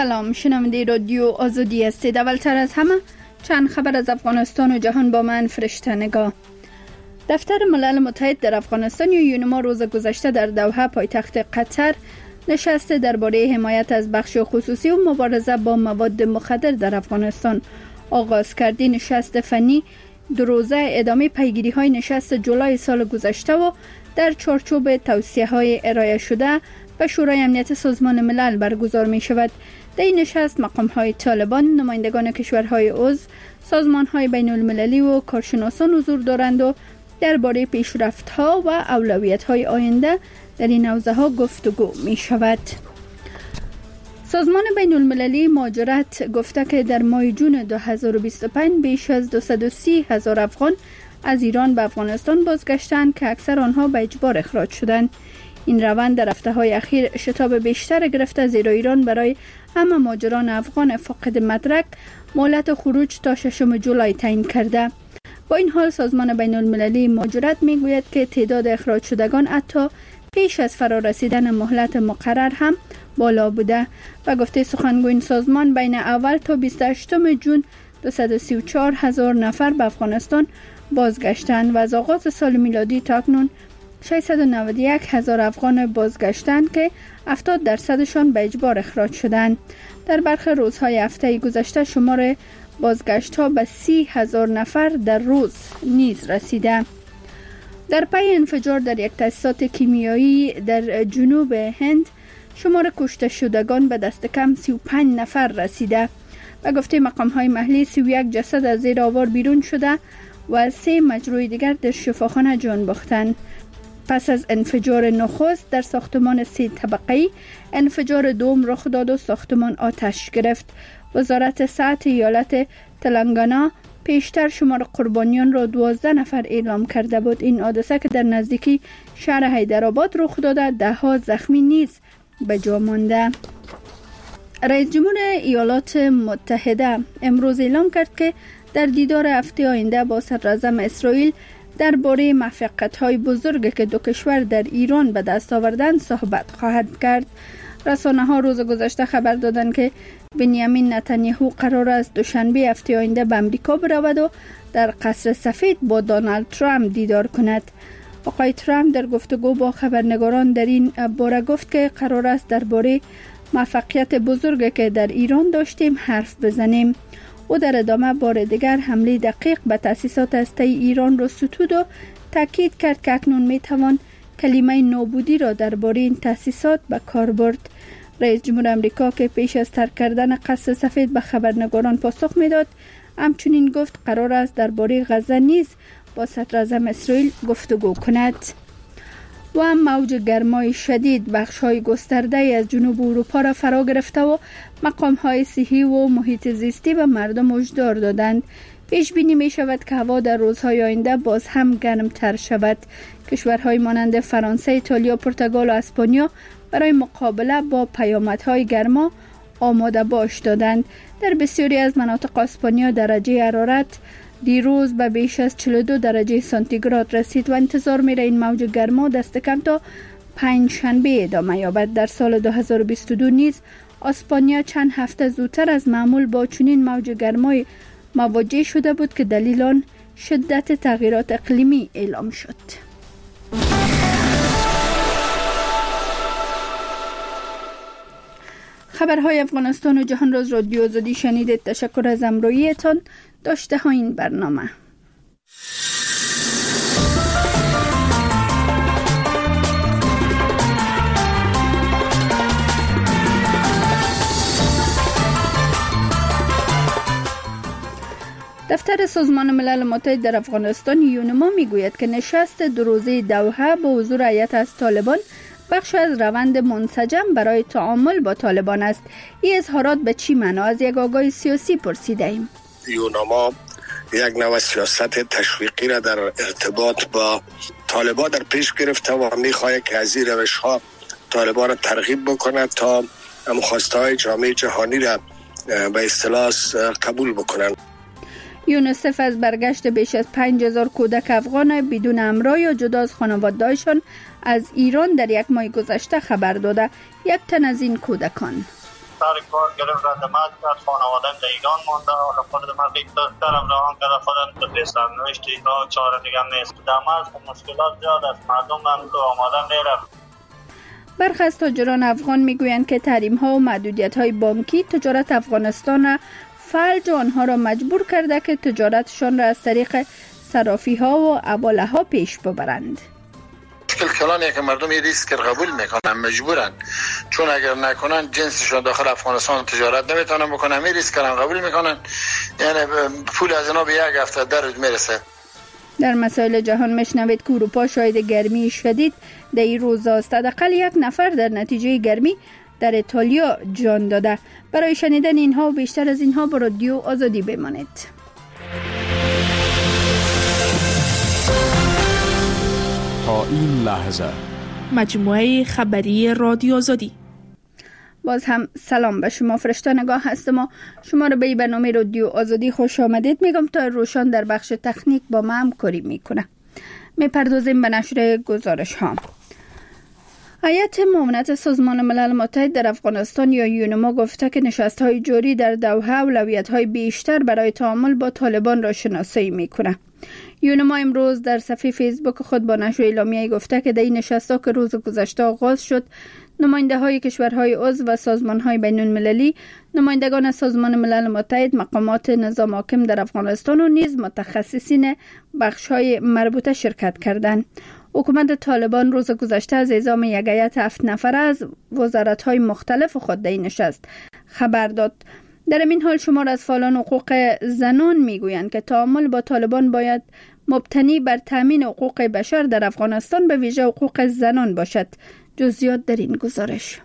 سلام، شنونده رادیو آزادی هستید. اولتر از همه چند خبر از افغانستان و جهان با من فرشته نگاه. دفتر ملل متحد در افغانستان یونما روز گذشته در دوحه پایتخت قطر نشست درباره حمایت از بخش خصوصی و مبارزه با مواد مخدر در افغانستان آغاز کرد. نشست فنی 2 روزه ادامه پیگیری های نشست جولای سال گذشته و در چارچوب توصیه های ارائه شده به شورای امنیت سازمان ملل برگزار می شود. در این نشست مقام های طالبان، نمایندگان کشورهای عضو، سازمان های بین المللی و کارشناسان حضور دارند و درباره پیشرفت ها و اولویت های آینده در این حوزه ها گفتگو می شود. سازمان بین المللی مهاجرت گفته که در ماه جون 2025 بیش از 230,000 افغان از ایران به افغانستان بازگشتند که اکثر آنها به اجبار اخراج شدند. این روند در هفته‌های اخیر شتاب بیشتر گرفته، زیرا ایران برای همه مهاجران افغان فاقد مدرک مهلت خروج تا 6 جولای تعیین کرده. با این حال سازمان بین المللی مهاجرت میگوید که تعداد اخراج شدگان حتی پیش از فرارسیدن مهلت مقرر هم بالا بوده. و گفته سخنگوی این سازمان بین اول تا 28 جون 234,000 نفر به افغانستان بازگشتند و از آغاز سال میلادی تا اکنون 691,000 افغان بازگشتند که 70% به اجبار اخراج شدند. در برخی روزهای هفته گذشته شمار بازگشت‌ها به 30,000 نفر در روز نیز رسیده. در پی انفجار در یک تأسیسات کیمیایی در جنوب هند شمار کشته شدگان به دست کم 35 نفر رسیده. و گفته مقام‌های محلی 31 جسد از زیر آوار بیرون شده و 3 مجروح دیگر در شفاخانه جان باختند. پس از انفجار نخست در ساختمان 3 طبقه‌ای، انفجار دوم رخ داد و ساختمان آتش گرفت. وزارت صحت ایالت تلنگانه پیشتر شمار قربانیان را 12 نفر اعلام کرده بود. این حادثه که در نزدیکی شهر حیدرآباد رخ داده، 10 زخمی نیز به جا مانده. رئیس جمهور ایالات متحده امروز اعلام کرد که در دیدار هفته آینده با صدراعظم اسرائیل درباره موفقیت‌های بزرگی که دو کشور در ایران به دست آوردند صحبت خواهد کرد. رسانه‌ها روز گذشته خبر دادند که بنیامین نتانیاهو قرار است دوشنبه هفته آینده به امریکا برود و در قصر سفید با دونالد ترامپ دیدار کند. آقای ترامپ در گفتگو با خبرنگاران در این باره گفت که قرار است درباره موفقیت بزرگی که در ایران داشتیم حرف بزنیم. او در ادامه بار دیگر حمله دقیق به تأسیسات هسته‌ای ایران را ستود و تاکید کرد که اکنون میتوان کلمه نابودی را درباره این تأسیسات به کار برد. رئیس جمهور آمریکا که پیش از ترک کردن قصر سفید به خبرنگاران پاسخ میداد، همچنین گفت قرار است درباره غزه نیز با صدراعظم اسرائیل گفتگو کند. و موج گرمای شدید بخش‌های گسترده از جنوب اروپا را فرا گرفته و مقام‌های صحی و محیط زیستی به مردم هشدار دادند. پیش بینی می شود که هوا در روزهای آینده باز هم گرمتر شود. کشورهای مانند فرانسه، ایتالیا، پرتغال و اسپانیا برای مقابله با پیامدهای گرما آماده باش دادند. در بسیاری از مناطق اسپانیا درجه حرارت دیروز به بیش از 42 درجه سانتیگراد رسید و انتظار میره این موج گرما دست کم تا 5 شنبه ادامه یابد. در سال 2022 نیز اسپانیا چند هفته زودتر از معمول با چنین موج گرمای مواجه شده بود که دلیل آن شدت تغییرات اقلیمی اعلام شد. خبرهای افغانستان و جهان را از رادیو آزادی شنیدید. تشکر از همراهیتان. داشته ها این برنامه. دفتر سازمان ملل متحد در افغانستان یونما میگوید که نشست 2 روزه دوحه با حضور هیئت از طالبان بخش از روند منسجم برای تعامل با طالبان است. این اظهارات به چی معنا؟ از یک آگاه سیاسی پرسیده ایم. یونما یک نوع سیاست تشویقی را در ارتباط با طالبان در پیش گرفته و میخواهد که از این روش‌ها طالبان را ترغیب بکند تا خواسته‌های جامعه جهانی را به اصطلاح قبول بکنند. یونیسف از برگشت بیش از 5,000 کودک افغان بدون همراه یا جدا از خانواده‌هایشان از ایران در یک ماه گذشته خبر داده. یک تن از این کودکان سر کار گرفت ردمت کرد، خانوادم در ایران مانده. حالا خود من فکر دارم راه کرده خودم به سرنوشت ایران چاره دیگه نیست. دمت مشکلات زیاد است، مردم هم تو آماده نیرفت. برخی از تاجران افغان میگویند که تحریم‌ها و محدودیت‌های بانکی تجارت افغانستان فلج آنها را مجبور کرده که تجارتشان را از طریق صرافی‌ها و حواله‌ها پیش ببرند. مشکل کلانیه که مردم یه ریسک قبول میکنن، مجبورن، چون اگر نکنن جنسشون داخل افغانستان تجارت نمیتونن بکنن، می ریسک کردن قبول میکنن، یعنی پول از اینا به یک هفته در روز میرسه. در مسائل جهان میشنوید که اروپا شاهد گرمی شدید در این روز است. حداقل 1 نفر در نتیجه گرمی در ایتالیا جان داده. برای شنیدن اینها و بیشتر از اینها با رادیو آزادی بمانید. تا این لحظه مجموعه خبری رادیو آزادی. باز هم سلام به شما، فرشته نگاه هستم و شما رو به برنامه رادیو آزادی خوش آمدید میگم. تا روشان در بخش تکنیک با ما همکاری میکنه. میپردازیم به نشر گزارش ها. هیئت معاونت سازمان ملل متحد در افغانستان یا یونما گفته که نشست‌های جاری در دوحه اولویت‌های بیشتر برای تعامل با طالبان را شناسایی میکنه. یونما امروز در صفحه فیسبوک خود با نشر اعلامیه‌ای گفته که در این نشست‌ها که روز گذشته آغاز شد، نماینده‌های کشورهای عضو و سازمان‌های بین‌المللی، نمایندگان سازمان ملل متحد، مقامات نظام حاکم در افغانستان و نیز متخصصین بخش‌های مربوطه شرکت کردند. حکومت طالبان روز گذشته از اعزام یک هیئت 7 نفره از وزارت‌های مختلف خود در این نشست خبر داد. در این حال شمار از فعالان حقوق زنان میگویند که تعامل با طالبان باید مبتنی بر تامین حقوق بشر در افغانستان، به ویژه حقوق زنان باشد. جزئیات در این گزارش.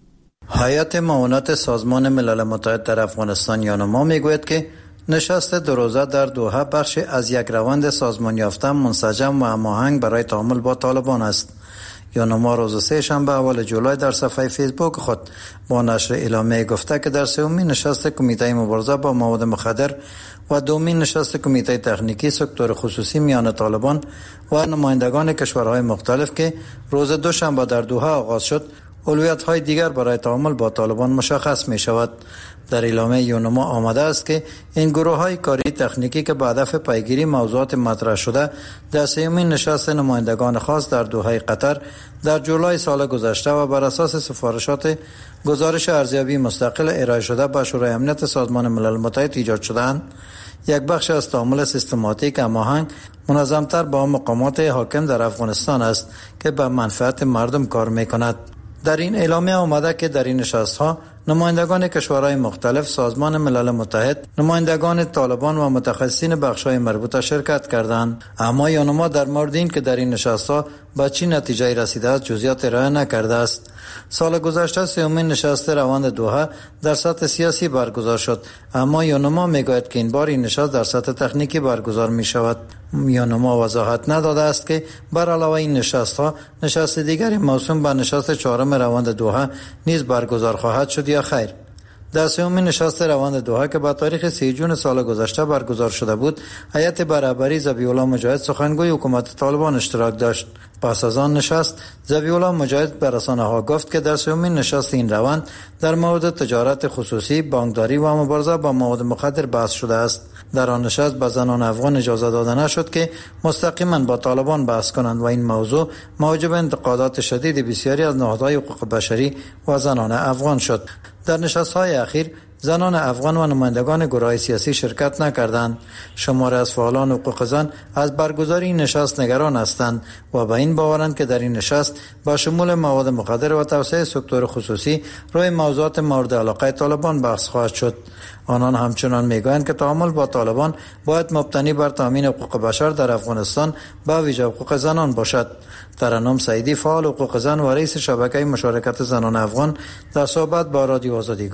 هیئت معاونت سازمان ملل متحد در افغانستان یونما میگوید که نشست 2 روزه در دوحه بخشی از یک روند سازمان یافته منسجم و هماهنگ برای تعامل با طالبان است. یونما روز 3 شنبه اول جولای در صفحه فیسبوک خود با نشر اعلامیه گفته که در 3مین نشست کمیته مبارزه با مواد مخدر و 2مین نشست کمیته تکنیکی سکتور خصوصی میان طالبان و نمایندگان کشورهای مختلف که روز دوشنبه در دوحه آغاز شد، اولویت‌های دیگر برای تعامل با طالبان مشخص می شود. در اعلامیه یونما آمده است که این گروه‌های کاری تکنیکی که به هدف پیگیری موضوعات مطرح شده در 3مین نشست نمایندگان خاص در دوحه قطر در جولای سال گذشته و بر اساس سفارشات گزارش ارزیابی مستقل ارائه شده به شورای امنیت سازمان ملل متحد ایجاد شدند، یک بخش از تعامل سیستماتیک هماهنگ منظم‌تر با مقامات حاکم در افغانستان است که به منفعت مردم کار می‌کند. در این اعلامیه آمده که در این نشست‌ها نمایندگان کشورهای مختلف، سازمان ملل متحد، نمایندگان طالبان و متخصصین بخش‌های مربوطه شرکت کردند. اما یونما در مورد این که در این نشست‌ها به چه نتیجه‌ای رسیده است جزئیات ارائه نکرده است. سال گذشته 3مین نشست روند دوحه در سطح سیاسی برگزار شد، اما یونما میگوید که این بار این نشست در سطح تکنیکی برگزار می شود. یونما وضاحت نداده است که بر علاوه این نشست‌ها نشست دیگری موسوم به نشست 4م روند دوحه نیز برگزار خواهد شد یا خیر. در 3مین نشست روند دوحه که با تاریخ 3 جون سال گذشته برگزار شده بود، هیئت برابری ذبیح الله مجاهد سخنگوی حکومت طالبان اشتراک داشت. پس از آن نشست ذبیح الله مجاهد به رسانه‌ها گفت که در 3مین نشست این روند در مورد تجارت خصوصی، بانکداری و مبارزه با مواد مخدر بحث شده است. در آن نشست به زنان افغان اجازه داده نشد که مستقیما با طالبان بحث کنند و این موضوع موجب انتقادات شدید بسیاری از نهادهای حقوق بشری و زنان افغان شد. در نشست‌های اخیر زنان افغان و نمایندگان گروه‌های سیاسی شرکت نکردند. شماری از فعالان حقوق زن از برگزاری این نشست نگران هستند و به این باورند که در این نشست با شمول مواد مخدر و توسعه سکتور خصوصی روی موضوعات مورد علاقه طالبان بحث خواهد شد. آنان همچنان میگویند که تعامل با طالبان باید مبتنی بر تامین حقوق بشر در افغانستان با ویژه حقوق زنان باشد. ترنم سعیدی فعال حقوق زن و رئیس شبکه مشارکت زنان افغان در صحبت با رادیو آزادی گفت: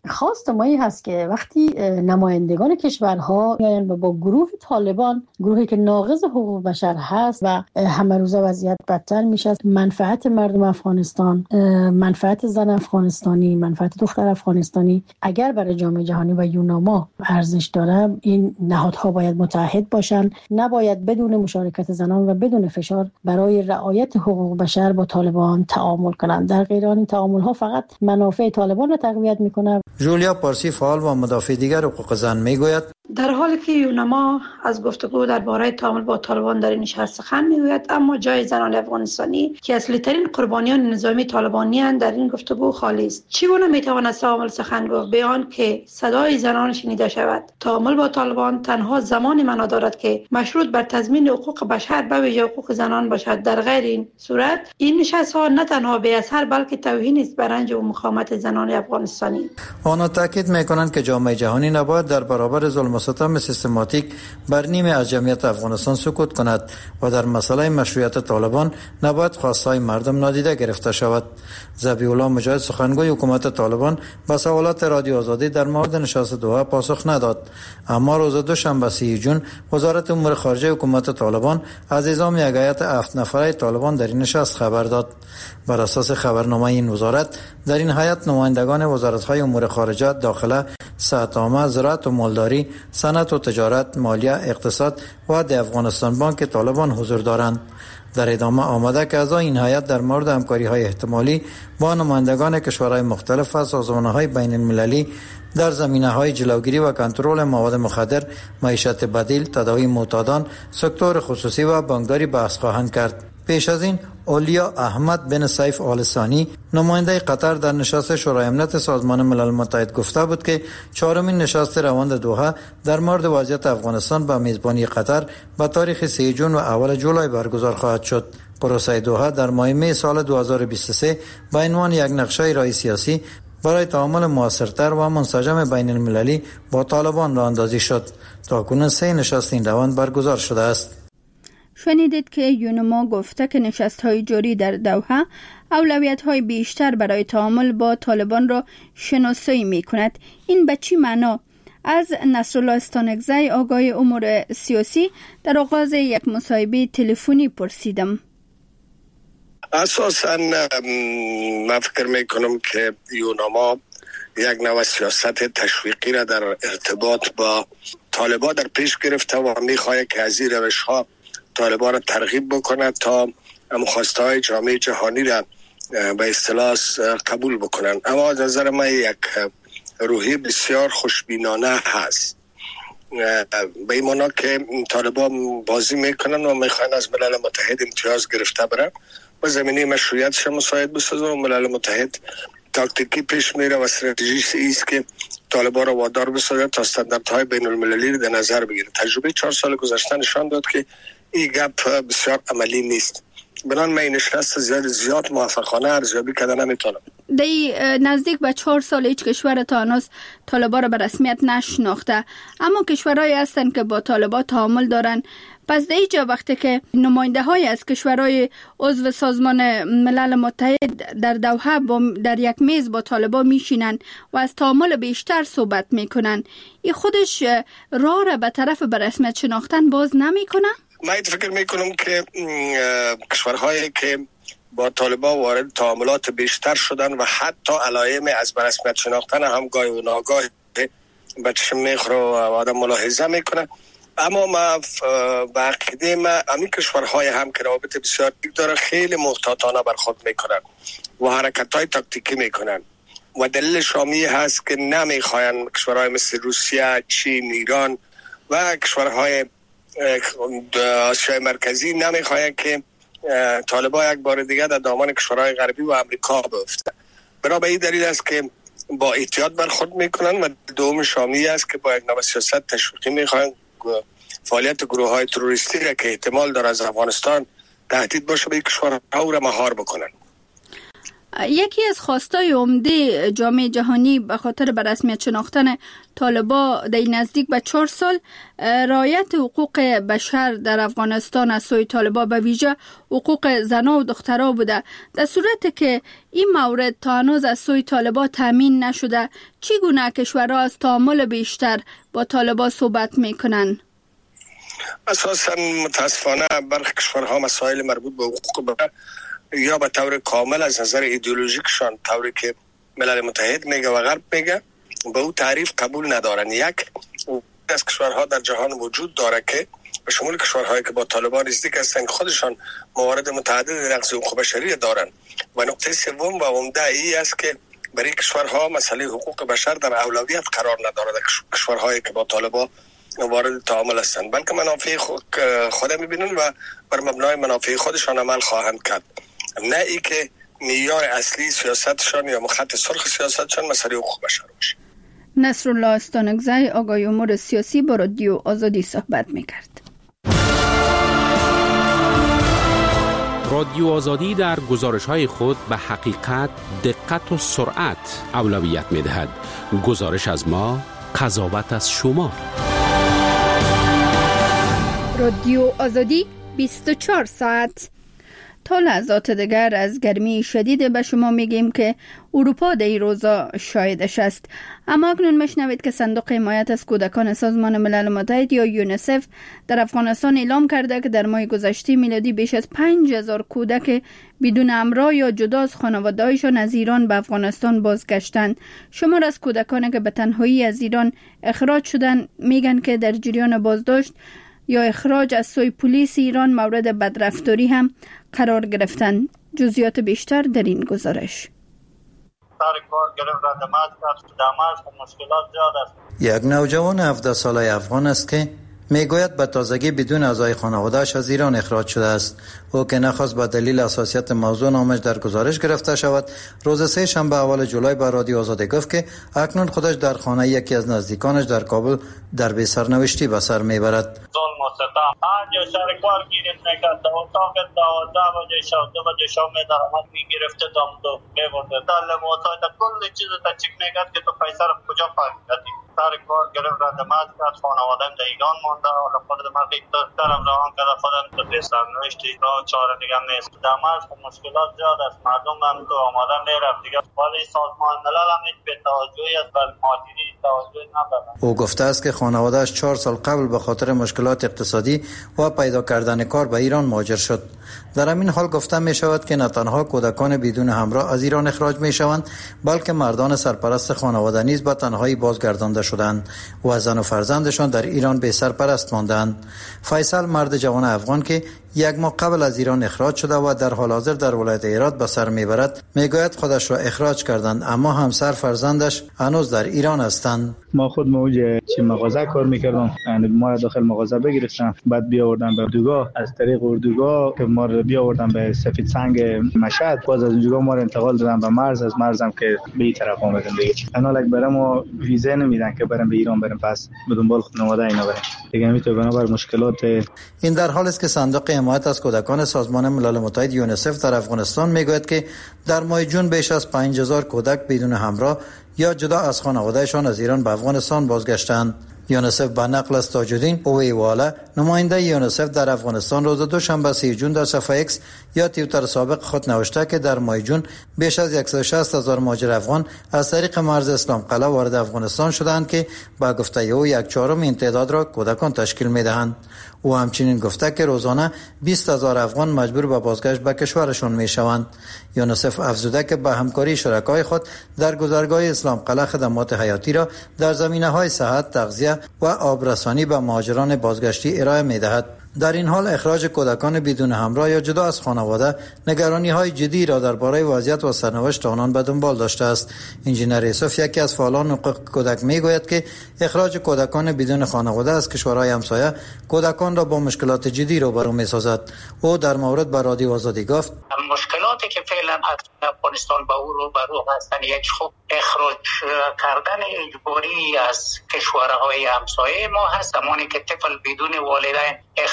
خواست ما این هست که وقتی نمایندگان کشورها میاین با گروه طالبان، گروهی که ناقض حقوق بشر هست و همه روزه وضعیت بدتر میشه، منفعت مردم افغانستان، منفعت زن افغانستانی، منفعت دختر افغانستانی اگر برای جامعه جهانی و یوناما ارزش داره، این نهادها باید متحد باشن، نباید بدون مشارکت زنان و بدون فشار برای رعایت حقوق بشر با طالبان تعامل کنند. در غیر این تعامل ها فقط منافع طالبان را تقویت میکنه. جولیا پارسی فعال و مدافع دیگر حقوق زن میگوید در حالی که یونما از گفتگو درباره تعامل با طالبان در این نشست سخن میگوید، اما جای زنان افغانستانی که اصلی ترین قربانیان نظامی طالبانی‌اند در این گفتگو خالی است. چگونه میتواند تعامل سخن گفت به آن که صدای زنان شنیده شود؟ تعامل با طالبان تنها زمان معنا دارد که مشروط بر تضمین حقوق بشر به ویژه حقوق زنان باشد. در غیر این صورت این نشست‌ها نه تنها بی‌اثر بلکه توهین است بر رنج و مقاومت زنان افغانستانی. آنها تاکید میکنند که جامعه جهانی نباید در برابر ظلم و ستم سیستماتیک بر نیمه از جمعیت افغانستان سکوت کند و در مسئله مشروعیت طالبان نباید خواستهای مردم نادیده گرفته شود. ذبیح الله مجاهد سخنگوی حکومت طالبان به سوالات رادیو آزادی در مورد نشست دوحه پاسخ نداد، اما روز دوشنبه 30 جون وزارت امور خارجه حکومت طالبان از اعزام یک هیئت 7 نفره طالبان در این نشست خبر داد. بر اساس خبرنامه این وزارت در این هیئت نمایندگان وزارت‌های امور خارجه، داخله، صحت عامه، زراعت و مالداری، صنعت و تجارت، مالیه، اقتصاد و د افغانستان بانک طالبان حضور دارند. در ادامه آمده که اعضای این هیئت در مورد همکاری‌های احتمالی با نمایندگان کشورهای مختلف و سازمان‌های بین‌المللی در زمینه‌های جلوگیری و کنترل مواد مخدر، معیشت بدیل، تداوی معتادان، سکتور خصوصی و بانکداری بحث خواهند کرد. پیش از این اولیا احمد بن سیف آل ثانی نماینده قطر در نشست شورای امنیت سازمان ملل متحد گفته بود که چهارمین نشست روند دوحه در مورد وضعیت افغانستان با میزبانی قطر به تاریخ 3 جون و اول جولای برگزار خواهد شد. پروسه دوحه در ماه می سال 2023 به عنوان یک نقشه راه سیاسی برای تعامل موثرتر و منسجم بین المللی با طالبان راه اندازی شد. تاکنون 3 نشست این روند برگزار شده است. شنیدید که یونما گفته که نشست‌های جاری در دوحه اولویت‌های بیشتر برای تعامل با طالبان را شناسایی می‌کند. این به چی معنا؟ از نصرالله استانکزی آگاه امور سیاسی در آغاز یک مصاحبه تلفنی پرسیدم. اساساً من فکر می‌کنم که یونما یک نوع سیاست تشویقی را در ارتباط با طالبان در پیش گرفته و می‌خواهد که از این روش‌ها طالبان را ترغیب بکنند تا مخواستهای جامعه جهانی را به اصطلاح قبول بکنند. اما از نظر من یک روحی بسیار خوشبینانه هست، به این معنا که طالبان بازی میکنن و میخواین از ملل متحد امتیاز گرفته برن و زمینه مشروعیتش مساعد بسازن و ملل متحد تاکتیکی پیش میره و استراتژیش ایست که طالبان را وادار بسازه تا استانداردهای بین المللی را در نظر بگیره. تجربه 4 سال گذشته نشان داد که این گپ بسیار عملی نیست. بنان من این نشست زیاد موفقانه ارزیابی کردن نمیتونم. دی نزدیک به 4 سال هیچ کشور تا هنوز طالبان را به رسمیت نشناخته، اما کشورهایی هستند که با طالبان تعامل دارن. پس دیجا وقتی که نماینده های از کشورهای عضو سازمان ملل متحد در دوحه در یک میز با طالبان میشینن و از تعامل بیشتر صحبت میکنن، این خودش راه را به طرف به رسمیت شناختن باز نمیکنه؟ من فکر میکنم که کشورهایی که با طالبان وارد تعاملات بیشتر شدن و حتی علائم از به رسمیت شناختن هم گاهی و ناگاهی به چشم میخوره و آدم ملاحظه میکنه. اما ما به عقیده ما همین کشورهای هم که روابط بسیار دیگ داره خیلی محتاطانه برخورد میکنن و حرکت‌های تاکتیکی میکنن و دلیل شامی هست که نمیخواین کشورهای مثل روسیه، چین، ایران و کشورهای آسیای مرکزی نمیخواین که طالبان یک بار دیگه در دامان کشورهای غربی و امریکا بیفته. برای این دلیل است که با احتیاط برخورد میکنن و دوم شامی است که با یک نوع سیاست تشویقی میخواین فعالیت گروه‌های تروریستی را که احتمال داره از افغانستان تهدید باشه به کشورها را مهار بکنن. یکی از خواستای عمده جامعه جهانی به خاطر به رسمیت شناختن طالبان در نزدیک به 4 سال رعایت حقوق بشر در افغانستان از سوی طالبان به ویژه حقوق زنان و دخترها بوده. در صورتی که این مورد تا هنوز از سوی طالبان تامین نشده، چگونه کشورها از تعامل بیشتر با طالبان صحبت میکنن؟ اساساً متاسفانه برخی کشورها مسائل مربوط به حقوق بشر یا به طور کامل از نظر ایدئولوژیکشان، طوری که ملل متحد میگه و غرب میگه، به او تعریف قبول ندارن. یک از کشورها در جهان وجود داره که به شمول کشورهایی که با طالبان نزدیک هستند خودشان موارد متعدد نقض حقوق بشری دارن. و نقطه سوم و عمده ای است که برای کشورها مسئله حقوق بشر در اولویت قرار نداره. در کشورهایی که با طالبان وارد تعامل هستند، بلکه منافع خود میبینن و بر مبنای منافع خودشان عمل خواهند کرد، نه ای که معیار اصلی سیاستشان یا خط سرخ سیاستشان مسئله حقوق بشر باشه. نصرالله استانکزی آقای امور سیاسی با رادیو آزادی صحبت میکرد. رادیو آزادی در گزارش‌های خود به حقیقت، دقت و سرعت اولویت می‌دهد. گزارش از ما، قضاوت از شما. رادیو آزادی 24 ساعت. تا لحظات دیگر از گرمی شدید به شما میگیم که اروپا در این روزا شاهدش است. اما اکنون میشنوید که صندوق حمایت از کودکان سازمان ملل متحد یا یونیسف در افغانستان اعلام کرده که در ماه گذشته میلادی بیش از 5000 کودک بدون همراه یا جدا از خانواده‌هایشان از ایران به افغانستان بازگشتند. شمار از کودکانی که به تنهایی از ایران اخراج شدند میگن که در جریان بازداشت یا اخراج از سوی پلیس ایران مورد بدرفتاری هم قرار گرفتند. جزئیات بیشتر در این گزارش. یک نوجوان 17 ساله افغان است که میگوید به تازگی بدون اعضای خانواده‌اش از ایران اخراج شده است. او که نخواست به دلیل حساسیت موضوع نامش در گزارش گرفته شود، روز 3 شنبه اول جولای به رادیو آزادی گفت که اکنون خودش در خانه یکی از نزدیکانش در کابل در بی سرنوشتی به سر میبرد. ظلم و ستم هر سر کار گیرت میکرد، اتاق 12 بجه شب 2 بجه شب میدارم میگرفته دامدو میبرده دل موساد کل چیز تا چک میکرد که تو پیسه رو کجا پاک کردی. سر کار گرفت ردمت کرد، خانوادم در ایران مونده. حالا خود من دارم راه کرده خودم تو بسر نوشتی راه چاره دیگه نیست. دمت مشکلات زیاد است، مردم هم تو آماده میرفت دیگه، ولی سازمان ملل هم هیچ به توجهی از بر مهاجری توجه ندارد. او گفته است که خانواده‌اش 4 سال قبل به خاطر مشکلات اقتصادی و پیدا کردن کار به ایران مهاجر شد. در همین حال گفته می شود که نه تنها کودکان بدون همراه از ایران اخراج می شوند، بلکه مردان سرپرست خانواده نیز به تنهایی بازگردانده شدند و زن و فرزندشان در ایران بی سرپرست ماندند. فیصل، مرد جوان افغان که 1 ماه قبل از ایران اخراج شده و در حال حاضر در ولایت هرات به سر میبرد، میگوید خودش را اخراج کردند اما همسر فرزندش هنوز در ایران هستند. ما خود موج چه مغازه کار میکردم، یعنی ما داخل مغازه بگرفتم، بعد بیاوردم به اردوگاه، از طریق اردوگاه که ما رو بیاوردم به سفید سنگ مشهد، باز از اونجا ما رو انتقال دادن به مرز، از مرزم که به این طرف اومدم دیگه. انا لک برام ویزا نمیدن که برام به ایران برم، پس به دنبال خانواده اینا برم دیگه. میتونه بنابر مشکلات. این در حالی است که صندوق حمایت از کودکان سازمان ملل متحد یونیسف در افغانستان میگوید که در ماه جون بیش از 5000 کودک بدون همراه یا جدا از خانوادهشان از ایران به افغانستان بازگشتند. یونیسف به نقل از تاج‌الدین اویواله، نماینده یونیسف در افغانستان، روز دوشنبه 3 جون در صفحه ایکس یا توییتر سابق خود نوشته که در ماه جون بیش از 160,000 مهاجر افغان از طریق مرز اسلام قلعه وارد افغانستان شدند که با گفته او 1/4 این تعداد را کودکان تشکیل می‌دهند. او همچنین گفته که روزانه 20,000 افغان مجبور به بازگشت به کشورشان میشوند. یونیسف افزوده که به همکاری شرکای خود در گذرگاه اسلام قلعه خدمات حیاتی را در زمینه‌های صحت، تغذیه و آبرسانی به مهاجران بازگشتی ارائه می‌دهد. در این حال اخراج کودکان بدون همراه یا جدا از خانواده نگرانی‌های جدی را درباره وضعیت و سرنوشت آنان به دنبال داشته است. انجینر یوسف، یکی از فعالان حقوق کودک، میگوید که اخراج کودکان بدون خانواده از کشورهای همسایه کودکان را با مشکلات جدی روبرو می‌سازد. او در مورد با رادیو آزادی گفت: مشکلاتی که فعلا افغانستان با او روبرو هستند، یک خوب اخراج کردن اجباری از کشورهای همسایه ما هست. زمانی که طفل بدون والدین اخراج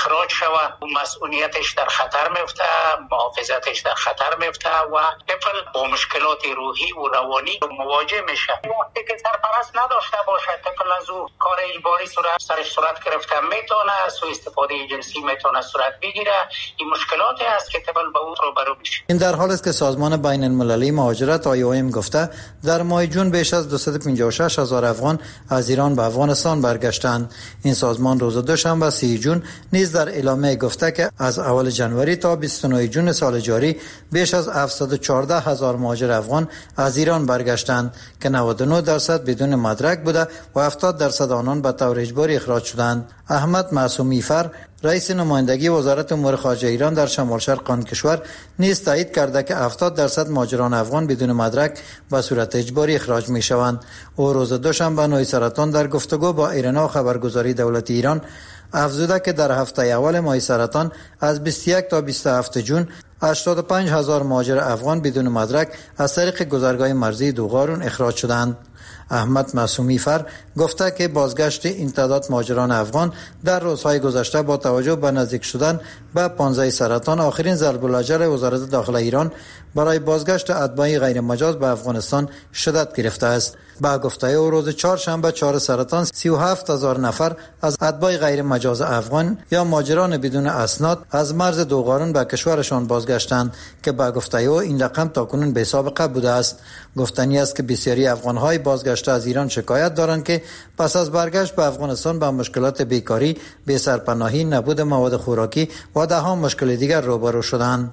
اخراج شود مسئولیتش در خطر میفته، محافظتش در خطر میفته و طفل با مشکلات روحی و روانی مواجه میشه. وقتی که سرپرست نداشته باشه طفل از او کار اجباری سرش صورت گرفته میتونه، سوء استفاده جنسی میتونه صورت بگیره. این مشکلاتی است که طفل به او روبرو میشه. این در حالی است که سازمان بین المللی مهاجرت IOM گفته در ماه جون بیش از 256,000 افغان از ایران به افغانستان برگشتند. این سازمان روز دوشنبه 30 جون نیز در اعلامیه گفته که از اول جنوری تا 29 جون سال جاری بیش از 714,000 مهاجر افغان از ایران برگشتند که 99% بدون مدرک بوده و 70% آنان به طور اجباری اخراج شدند. احمد معصومی فر رئیس نمایندگی وزارت امور خارجه ایران در شمال شرق آن کشور نیز تایید کرده که 70% مهاجران افغان بدون مدرک به صورت اجباری اخراج می شوند. او روز دوشنبه نوی سرطان در گفتگو با ایرنا خبرگزاری دولتی ایران افزوده که در هفته اول ماه سرطان از 21 تا 27 جون 85,000 مهاجر افغان بدون مدرک از طریق گذرگاه مرزی دوغارون اخراج شدند. احمد معصومی فر گفته که بازگشت این تعداد مهاجران افغان در روزهای گذشته با توجه به نزدیک شدن به 15 سرطان آخرین ضرب الاجل وزارت داخله ایران برای بازگشت اتباع غیر مجاز به افغانستان شدت گرفته است. با گفته او روز چهارشنبه 4 سرطان 37,000 نفر از اتباع غیر مجاز افغان یا مهاجران بدون اسناد از مرز دوغارون به کشورشان بازگشتند که با گفته او این رقم تاکنون بی سابقه بوده است. گفتنی است که بسیاری افغان‌های بازگشته از ایران شکایت دارند که پس از برگشت به افغانستان با مشکلات بیکاری، بی‌سرپناهی، نبود مواد خوراکی و ده‌ها مشکل دیگر روبرو شدند.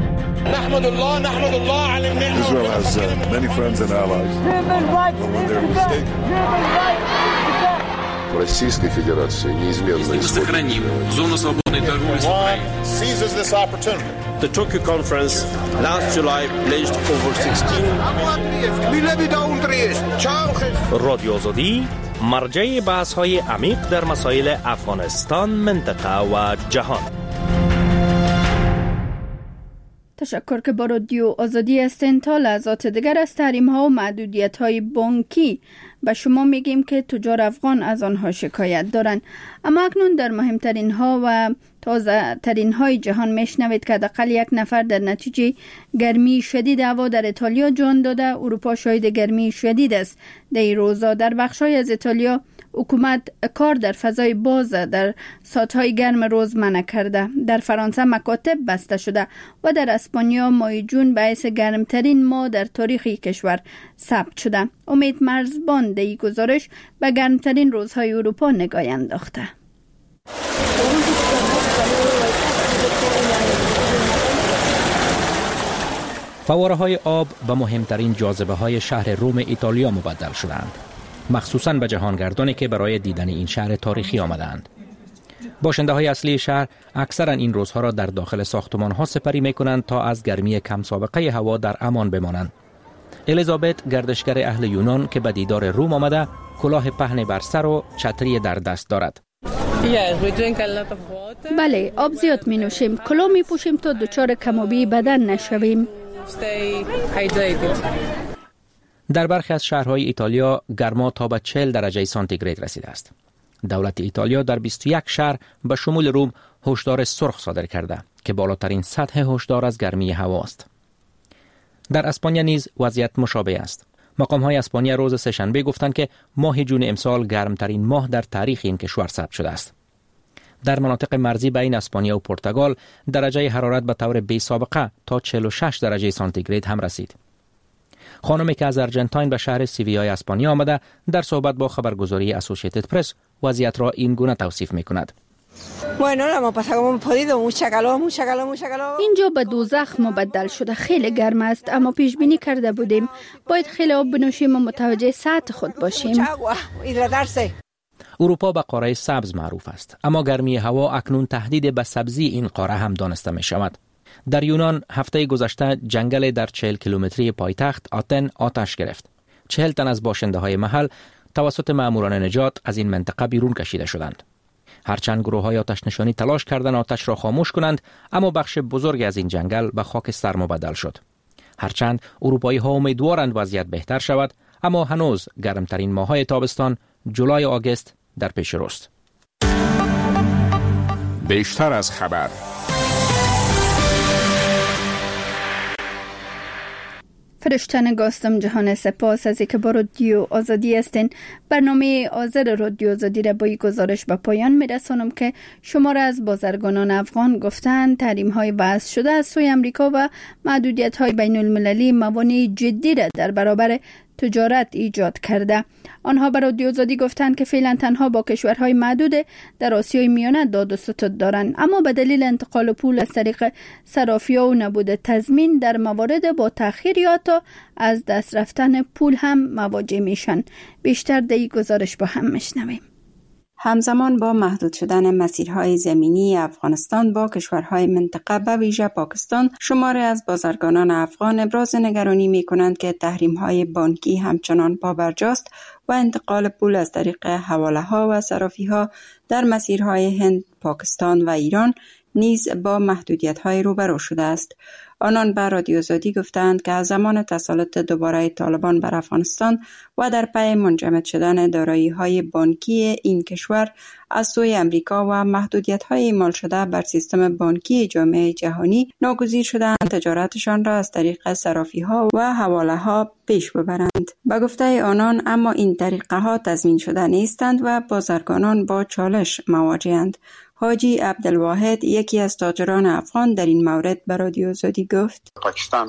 Israel has many friends and allies. When they're mistaken. Российской Федерации неизменно сохраним зону свободной торговли с Украиной. Seizes this opportunity. The Tokyo conference last July pledged over 16 رادیو آزادی مرجع بحث‌های عمیق در مسائل افغانستان، منطقه و جهان. تشکر که با رادیو آزادی هستین. تا لحظات دیگر از تحریم ها و محدودیت های بانکی به شما میگیم که تجار افغان از آنها شکایت دارند. اما اکنون در مهمترین ها و تازه ترین های جهان میشنوید که حداقل 1 نفر در نتیجه گرمی شدید هوا در ایتالیا جان داده. اروپا شاهد گرمی شدید است. در این روزا در بخش‌های از ایتالیا حکومت کار در فضای باز در ساعت‌های گرم روز منع کرده. در فرانسه مکاتب بسته شده و در اسپانیا ماه جون به حیث گرمترین ماه در تاریخ کشور ثبت شده. امید مرزبان در این گزارش به گرمترین روزهای اروپا نگاه انداخته. فواره‌های آب به مهمترین جاذبه‌های شهر روم ایتالیا مبدل شدند، مخصوصاً به جهانگردانی که برای دیدن این شهر تاریخی آمدند. باشنده‌های اصلی شهر اکثراً این روزها را در داخل ساختمان‌ها سپری می‌کنند تا از گرمی کم سابقه هوا در امان بمانند. الیزابت گردشگر اهل یونان که به دیدار روم آمده، کلاه پهن بر سر و چتری در دست دارد. بله، آب زیاد می نوشیم، کلاه می پوشیم تا دچار کم‌آبی بدن نشویم. در برخی از شهرهای ایتالیا گرما تا به 40 درجه سانتیگراد رسیده است. دولت ایتالیا در 21 شهر به شمول روم هشدار سرخ صادر کرده که بالاترین سطح هشدار از گرمی هوا است. در اسپانیا نیز وضعیت مشابه است. مقام‌های اسپانیا روز سه‌شنبه گفتند که ماه جون امسال گرمترین ماه در تاریخ این کشور ثبت شده است. در مناطق مرزی بین اسپانیا و پرتغال درجه حرارت به طور بی سابقه تا 46 درجه سانتیگراد هم رسید. خانمی که از ارجنتاین به شهر سیویای اسپانیا آمده در صحبت با خبرگزاری اسوسییتد پرس وضعیت را این گونه توصیف می‌کند. اینجا به دوزخ مبدل شده، خیلی گرم است، اما پیش بینی کرده بودیم باید خیلی آب بنوشیم و متوجه سطح خود باشیم. اروپا به قاره سبز معروف است، اما گرمی هوا اکنون تهدید به سبزی این قاره هم دانسته می شود. در یونان هفته گذشته جنگل در 40 کیلومتری پایتخت آتن آتش گرفت. 40 تن از باشنده های محل توسط ماموران نجات از این منطقه بیرون کشیده شدند. هرچند گروه های آتش نشانی تلاش کردند آتش را خاموش کنند، اما بخش بزرگی از این جنگل به خاکستر مبدل شد. هرچند اروپایی ها امیدوارند وضعیت بهتر شود، اما هنوز گرمترین ماه‌های تابستان جولای آگوست در پیش روست. بیشتر از خبر. فرشته گاستم جهان، سپاس از اینکه با رادیو آزادی هستین. برنامه آذر رادیو آزادی را با این گزارش به پایان میرسانم که شمار از بازرگانان افغان گفتند تحریم های وضع شده از سوی امریکا و محدودیت های بین المللی موانع جدی را در برابر تجارت ایجاد کرده. آنها بر رادیو آزادی گفتند که فعلا تنها با کشورهای محدود در آسیای میانه داد و ستد دارند، اما به دلیل انتقال پول از طریق صرافی‌ها و نبود تضمین در موارد با تأخیر یا حتی از دست رفتن پول هم مواجه میشن. بیشتر در این گزارش با هم میشنویم. همزمان با محدود شدن مسیرهای زمینی افغانستان با کشورهای منطقه به ویژه پاکستان، شماری از بازرگانان افغان ابراز نگرانی می کنند که تحریم‌های بانکی همچنان پابرجاست و انتقال پول از طریق حواله‌ها و صرافی‌ها در مسیرهای هند، پاکستان و ایران نیز با محدودیت‌های روبرو شده است. آنان به رادیو آزادی گفتند که از زمان تسلط دوباره طالبان بر افغانستان و در پی منجمد شدن دارایی‌های بانکی این کشور از سوی امریکا و محدودیت‌های اعمال شده بر سیستم بانکی جامعه جهانی، ناگزیر شدند تجارتشان را از طریق صرافی‌ها و حواله‌ها پیش ببرند. به گفته آنان اما این طریقه‌ها تضمین شده نیستند و بازرگانان با چالش مواجه‌اند. حاجی عبدالواحد، یکی از تاجران افغان، در این مورد به رادیو آزادی گفت: پاکستان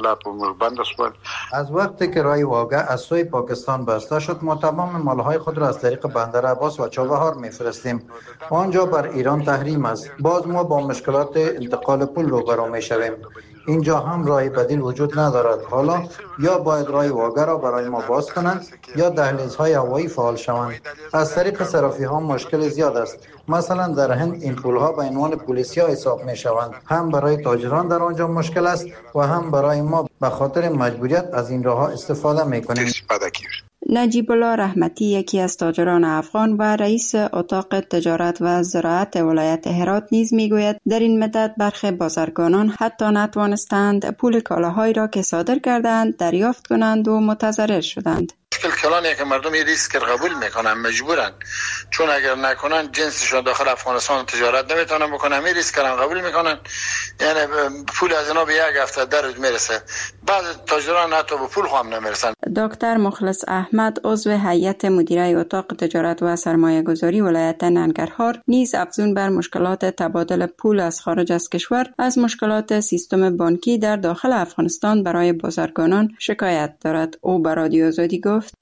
از وقتی که راه واگه از سوی پاکستان بسته شد، ما تمام مالهای خود را از طریق بندر عباس و چابهار میفرستیم. آنجا بر ایران تحریم است. باز ما با مشکلات انتقال پول روبرو میشویم. اینجا هم راه بدیل وجود ندارد. حالا یا باید راه واگه را برای ما باز کنند یا دهلیزهای هوایی فعال شوند. از طریق صرافی ها مشکل زیاد است. مثلا در هند این پول ها به عنوان پولیسیا حساب می شوند. هم برای تاجران در آنجا مشکل است و هم برای ما به خاطر مجبوریت از این راه ها استفاده می کنیم. نجیب الله رحمتی، یکی از تاجران افغان و رئیس اتاق تجارت و زراعت ولایت هرات، نیز میگوید در این مدت برخی بازرگانان حتی نتوانستند پول کالاهایی را که صادر کردند دریافت کنند و متضرر شدند. مشکل کلانیه که مردم این ریسک قبول میکنن، مجبورن، چون اگر نکنن جنسشون داخل افغانستان تجارت نمیتونن بکنن، این ریسک قبول میکنن. یعنی پول از اینا به یک هفته در روز میرسه. بعض تاجران حتی به پول هم نمیرسن. دکتر مخلص احمد، عضو هیئت مدیره اتاق تجارت و سرمایه گذاری ولایت ننگرهار، نیز افزون بر مشکلات تبادل پول از خارج از کشور، از مشکلات سیستم بانکی در داخل افغانستان برای بازرگانان شکایت دارد. او به رادیو آزادی گفت: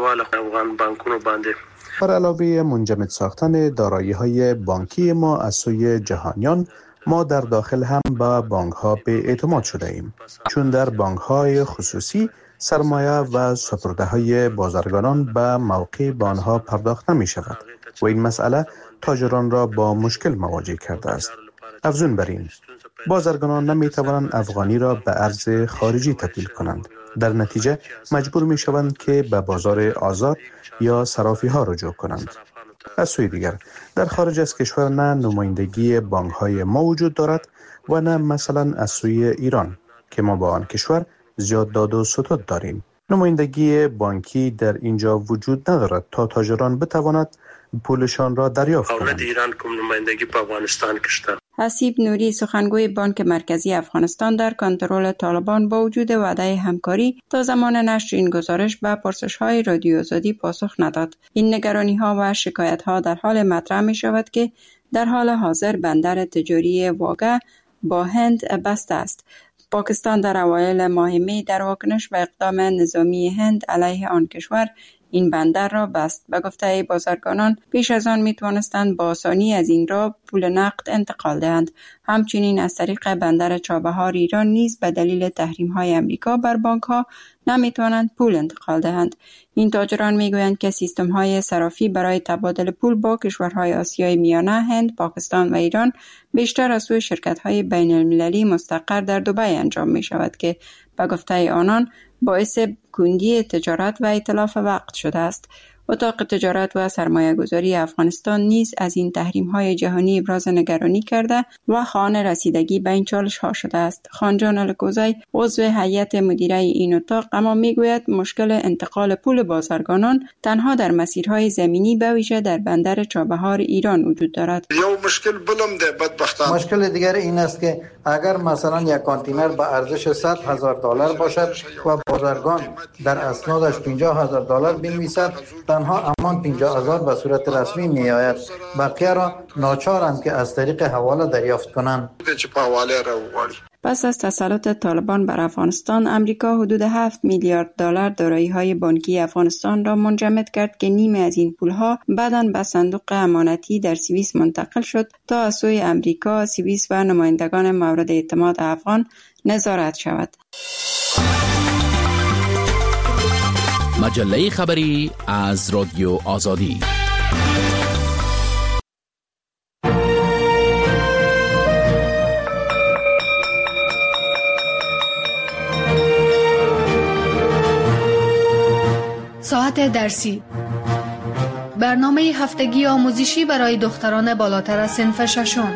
بر علاوه منجمد ساختن دارایی‌های بانکی ما از سوی جهانیان، ما در داخل هم با بانک‌ها به اعتماد شده ایم، چون در بانک‌های خصوصی سرمایه و سپرده‌های بازرگانان به موقع به آنها پرداخت نمی‌شود و این مسئله تاجران را با مشکل مواجه کرده است. افزون بر این، بازرگانان نمی‌توانند افغانی را به ارز خارجی تبدیل کنند. در نتیجه مجبور می‌شوند که به بازار آزاد یا صرافی‌ها رجوع کنند. از سوی دیگر در خارج از کشور نه نمایندگی بانک‌های ما وجود دارد و نه مثلا از سوی ایران که ما با آن کشور زیاد داد و ستد داریم. نمایندگی بانکی در اینجا وجود ندارد تا تاجران بتواند پولشان را دریافت کنند. ایران کوم نمایندگی په افغانستان کې شته. حسیب نوری، سخنگوی بانک مرکزی افغانستان، در کنترل طالبان با وجود وعده همکاری تا زمان نشر این گزارش به پرسش‌های رادیو آزادی پاسخ نداد. این نگرانی‌ها و شکایت‌ها در حال مطرح می‌شود که در حال حاضر بندر تجاری واگه با هند بسته است. پاکستان در اوایل ماه می در واکنش به اقدام نظامی هند علیه آن کشور این بندر را بست. به گفته بازرگانان پیش از آن می توانستند با آسانی از این راه پول نقد انتقال دهند. همچنین از طریق بندر چابهار ایران نیز به دلیل تحریم های امریکا بر بانک ها نمی توانند پول انتقال دهند. این تاجران می گویند که سیستم های صرافی برای تبادل پول با کشورهای آسیای میانه، هند، پاکستان و ایران بیشتر از سوی شرکت های بین المللی مستقر در دبی انجام می شود که به گفته آنان باعث کندی تجارت و ائتلاف وقت شده است. اتاق تجارت و سرمایه گذاری افغانستان نیز از این تحریم های جهانی ابراز نگرانی کرده و خواهان رسیدگی به این چالش ها شده است. خانجان الکوزی عضو هیئت مدیره این اتاق اما میگوید مشکل انتقال پول بازرگانان تنها در مسیرهای زمینی به ویژه در بندر چابهار ایران وجود دارد. مشکل دیگر این است که اگر مثلا یک کانتینر به ارزش $100,000 باشد و بازرگان در اسنادش $50,000 بنویسد، تنها همان 50,000 به صورت رسمی می آید. بقیه را ناچارند که از طریق حواله دریافت کنند. پس از تسلط طالبان بر افغانستان، امریکا حدود $7 میلیارد دارایی‌های بانکی افغانستان را منجمد کرد که نیمه از این پولها بعداً به صندوق امانتی در سوئیس منتقل شد تا از سوی امریکا، سوئیس و نمایندگان مورد اعتماد افغان نظارت شود. مجله خبری از رادیو آزادی. ساعت درسی، برنامه هفتگی آموزشی برای دختران بالاتر از صنف ششم.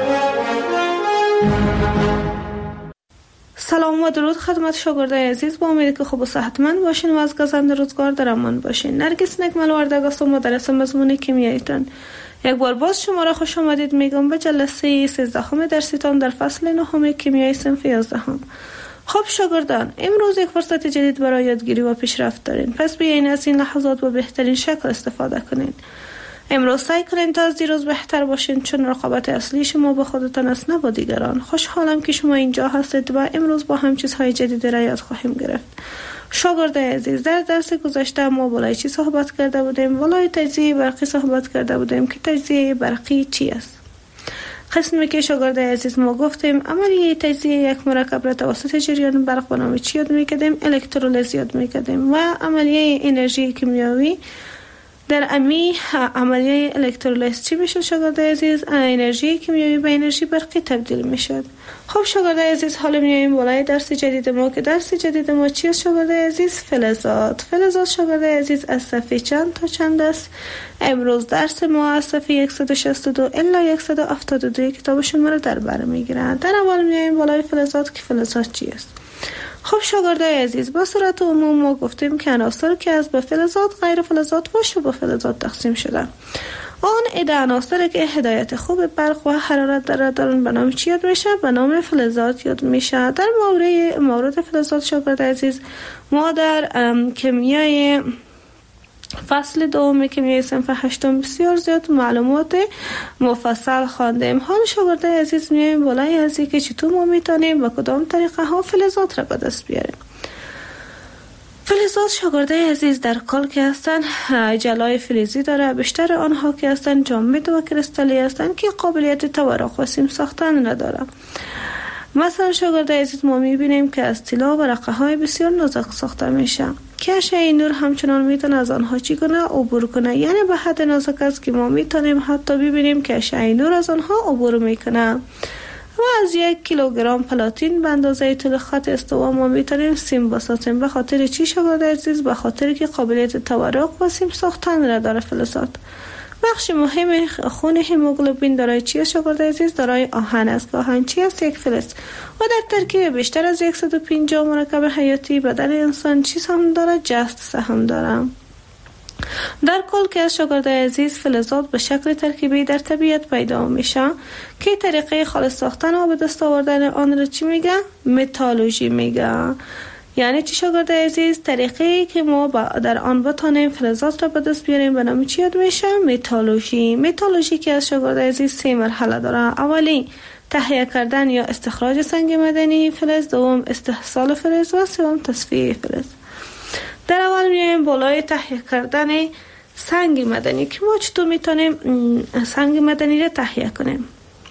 سلام و درود خدمت شاگردای عزیز، با امید که خوب و صحتمند باشین و از گذشت روزگار در امان باشین. نرگس نکمل وردگ هستم، مدرس مضمون کیمیاییتان. یک بار باز شما را خوش آمدید میگم به جلسه 13 درسیتان در فصل 9 کیمیای صنف 11. خب شاگردان، امروز یک فرصت جدید برای یادگیری و پیشرفت دارین، پس بیاین از این لحظات به بهترین شکل استفاده کنین. امروز سعی کنین تا از دیروز بهتر باشین، چون رقابت اصلی شما با خودتان است نه با دیگران. خوشحالم که شما اینجا هستید و امروز با هم چیزهای جدید را یاد خواهیم گرفت. شاگردای عزیز، در درس گذشته ما بالای چی صحبت کرده بودیم؟ بالای تجزیه برقی صحبت کرده بودیم که تجزیه برقی چی است؟ قسمی که شاگردای عزیز ما گفتیم عملیه تجزیه یک مرکب را توسط جریان برق به نام چی یاد می‌کردیم؟ الکترولیز یاد می‌کردیم. و عملیه انرژی کیمیایی در امی عملیه الکترولیز چی میشد شاگردای عزیز؟ انرژی کیمیایی به انرژی برقی تبدیل میشد. خب شاگردای عزیز، حالا میایم بالای درس جدید ما که درس جدید ما چی است شاگردای عزیز؟ فلزات. فلزات شاگردای عزیز از صفحه چند تا چند است؟ امروز درس ما از صفحه 162 الی 172 کتاب شما را در بر میگیرند. در اول میایم بالای فلزات که فلزات چی است. خب شاگردای عزیز، با صورت عموم ما گفتیم که عناصر که از به فلزات، غیر فلزات و شبه فلزات تقسیم شده. آن عده عناصر که هدایت خوب برق و حرارت دارن به نام چی یاد میشه؟ به نام فلزات یاد میشه. در مورد فلزات شاگردای عزیز، ما در کیمیای فصل 2 کیمیای صنف 8 بسیار زیاد معلومات مفصل خواندیم. حال شاگردای عزیز میایم بالای از اینکه چطور ما میتونیم با کدام طریقه ها فلزات را به دست بیاریم. فلزات شاگردای عزیز در کل که هستن جلای فلزی داره، بیشتر آنها که هستن جامد و کریستالی هستن که قابلیت تورق و سیم ساختن نداره. مثلا شاگردای عزیز ما میبینیم که از طلا و رقه های بسیار نازک ساخته میشه که اشعه نور همچنان میتونه از آنها چی کنه؟ عبور کنه. یعنی به حد نازک است که ما میتونیم حتی ببینیم که اشعه نور از آنها عبور میکنه. و از 1 کیلوگرم پلاتین به اندازه طول خط استوا ما میتونیم سیم بسازیم. به خاطر چی شاگردای عزیز؟ به خاطر که قابلیت تورق و سیم ساختن را داره فلزات. بخش مهم خون هموگلوبین دارای چی است شاگردای عزیز؟ دارای آهن است. آهن چی است؟ یک فلز. و در ترکیب بیشتر از 150 مرکب حیاتی بدن انسان چی سهم داره؟ جست سهم داره. در کل که از شاگردای عزیز، فلزات به شکل ترکیبی در طبیعت پیدا میشه که طریقه خالص ساختن و به دست آوردن آن را چی میگه؟ متالورژی میگه. یعنی چی شاگردای عزیز؟ طریقه‌ای که ما در آن بتانیم فلزات را به دست بیاریم به نام چی یاد میشه؟ متالورژی. متالورژی که از شاگردای عزیز 3 مرحله داره. اولی تهیه کردن یا استخراج سنگ معدنی فلز، دوم استحصال فلز و سوم تصفیه فلز. در اول میایم بالای تهیه کردن سنگ معدنی که ما چطور میتونیم سنگ معدنی را تهیه کنیم.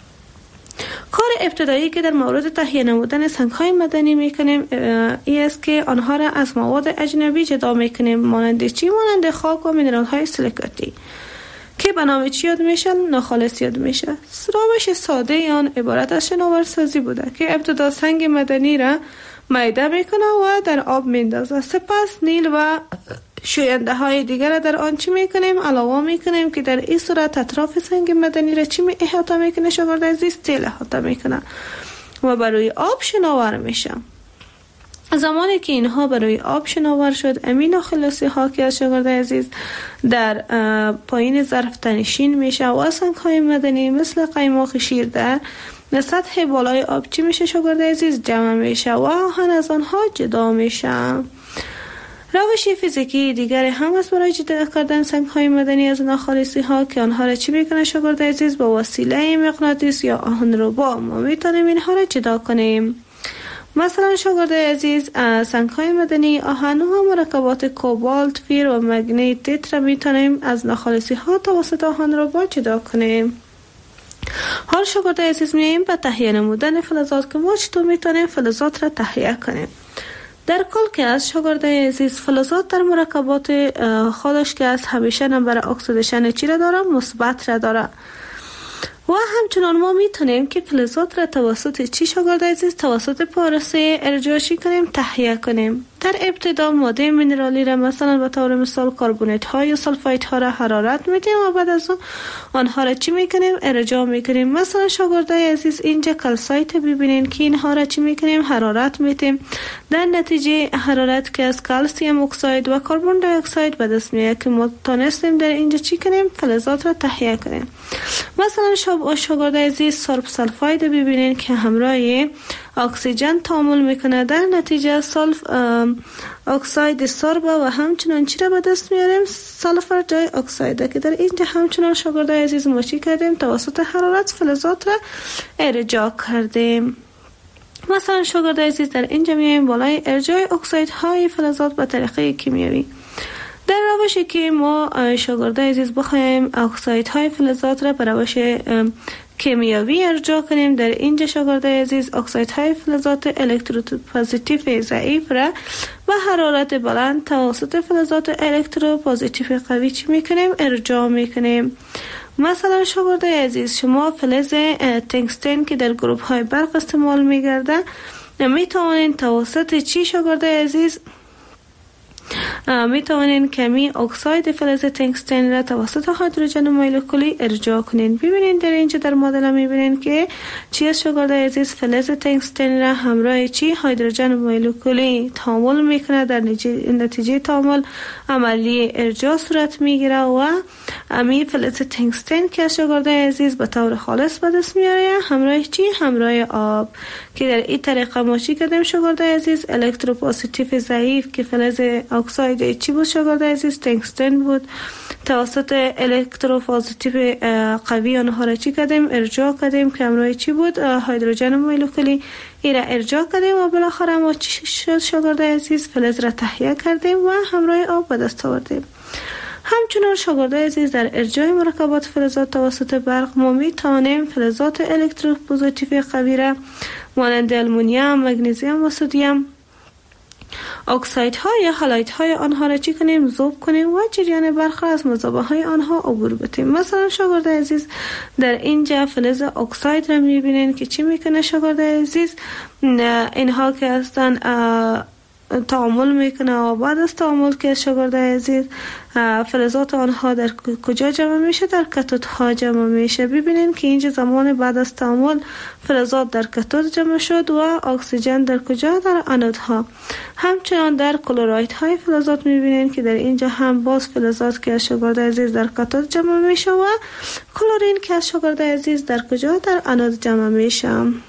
کار ابتدایی که در مورد تهیه نمودن سنگ‌های معدنی میکنیم این است که آنها را از مواد اجنبی جدا میکنیم، مانند چی؟ مانند خاک و مینرال‌های سیلیکاتی که به نام چی یاد میشه؟ ناخالص یاد میشه. روش ساده آن عبارت از شناورسازی بوده که ابتدا سنگ مدنی را میده میکنه و در آب میندازه، سپس نیل و شوینده های دیگر در آن چی میکنیم؟ علاوه میکنیم که در این صورت اطراف سنگ مدنی را چی احاطه میکنه؟ شاگرد عزیز تیل احاطه میکنه و برای آب شناور میشه. زمانی که اینها برای آب شناور شد، امین و خلاصی ها که از شاگرد عزیز در پایین ظرف تنشین میشه و سنگ های مدنی مثل قیماق شیر در سطح بالای آب چی میشه شاگرد عزیز؟ جمع میشه و آهن از آنها جدا میشه. روش فیزیکی دیگری هم است برای جدا کردن سنگ های مدنی از ناخالصی ها که آنها را چی میکنه شاگرد عزیز؟ با وسیله مغناطیس یا آهنربا ما میتونیم اینها را جدا کنیم. مثلا شاگرد عزیز سنگ های مدنی آهن و مرکبات کوبالت، فیر و مگنیت را میتونیم از ناخالصی ها توسط آهنربا جدا کنیم. حال شاگرد عزیز میاییم به تهیه نمودن فلزات که ما چطور میتونیم فلزات را تهیه کنیم. در کل که از شاگرد عزیز فلزات در مرکبات خودش که از همیشه نمبر اکسیدیشن چی را داره؟ مثبت را داره و همچنان ما میتونیم که فلزات را توسط چی شاگرد عزیز؟ توسط پروسه ارجاعی کنیم، تهیه کنیم. در ابتدا ماده مینرالی را مثلا به طور مثال کربونات ها یا سلفایت ها را حرارت میدیم و بعد از آنها را چی میکنیم؟ ارجاع میکنیم. مثلا شاگرد عزیز اینجا کلسایت ببینین که اینها را چی میکنیم؟ حرارت میدیم. در نتیجه حرارت که از کلسیم اکساید و کربن دی اکساید به دست میاد که ما تونستیم در اینجا چی کنیم؟ فلزات را تهیه کنیم. مثلا شاگرد عزیز سرب سلفاید ببینین که همراه اکسیژن تعامل میکنه، در نتیجه سلف اکساید سرب و همچنان چی را به دست میاریم؟ سلفر دی اکساید که در اینجا همچنان شاگرد عزیز ما چی کردیم؟ توسط حرارت فلزات را ارجاع کردیم. مثلا شاگرد عزیز در اینجا میایم بالای ارجاع اکسایدهای فلزات به طریقه کیمیایی. در روشی که ما شاگرد عزیز بخوایم اکسایدهای فلزات را به روش کیمیایی ارجاع کنیم، در اینجا شاگرد عزیز اکسایدهای فلزات الکتروپوزیتیو ضعیف را به حرارت بلند توسط فلزات الکتروپوزیتیو قوی چی میکنیم؟ ارجاع میکنیم. مثلا شاگرد عزیز شما فلز تنگستن که در گروپ های برق استعمال میگرده میتوانید توسط چی شاگرد عزیز؟ میتوانین کمی اکساید فلز تنگستن را توسط هیدروژن مولکولی ارجاع کنین. ببینین در اینجا در مدل میبینین که چی از شاگرد عزیز؟ فلز تنگستن را همراه چی؟ هیدروژن مولکولی تعامل میکنه، در نتیجه تعامل عملی ارجاع صورت میگیره و امی فلز تنگستن که از شاگرد عزیز به طور خالص به دست میاره همراه چی؟ همراه آب که در این طریقه ما چی کردیم شاگرد عزیز؟ الکتروپوزیتیو ضعیف که فلز اکساید چی بود شاگرد عزیز؟ تنگستن بود، توسط الکتروپوزیتیو قوی آنها را چی کردیم؟ ارجاع کردیم که همراه چی بود؟ هیدروژن مولکولی ای را ارجاع کردیم و بالاخره ما چی شد شاگرد عزیز؟ فلز را تهیه کردیم و همراه آب به دست آوردیم. همچنان شاگرد عزیز در ارجاع مرکبات فلزات توسط برق ما میتوانیم فلزات الکتروپوزیتیو قوی را مانند آلومینیوم، مگنیزیم و سدیم اکساید ها یا هالایت های آنها را چی کنیم؟ ذوب کنیم و جریان برق را از مذابه های آنها عبور بدیم. مثلا شاگرد عزیز در اینجا فلز اکساید را میبینین که چی میکنه شاگرد عزیز؟ اینها که هستن تعامل میکنه و بعد از تعامل که شاگرد عزیز فلزات آنها در کجا جمع میشه؟ در کاتود ها جمع میشه. ببینین که اینجا زمان بعد از تعامل فلزات در کاتود جمع شد و اکسیژن در کجا؟ در آنود ها. همچنان در کلوراید های فلزات میبینین که در اینجا هم باز فلزات که از شاگرد عزیز در کاتود جمع میشه و کلورین که از شاگرد عزیز در کجا؟ در آنود جمع میشه.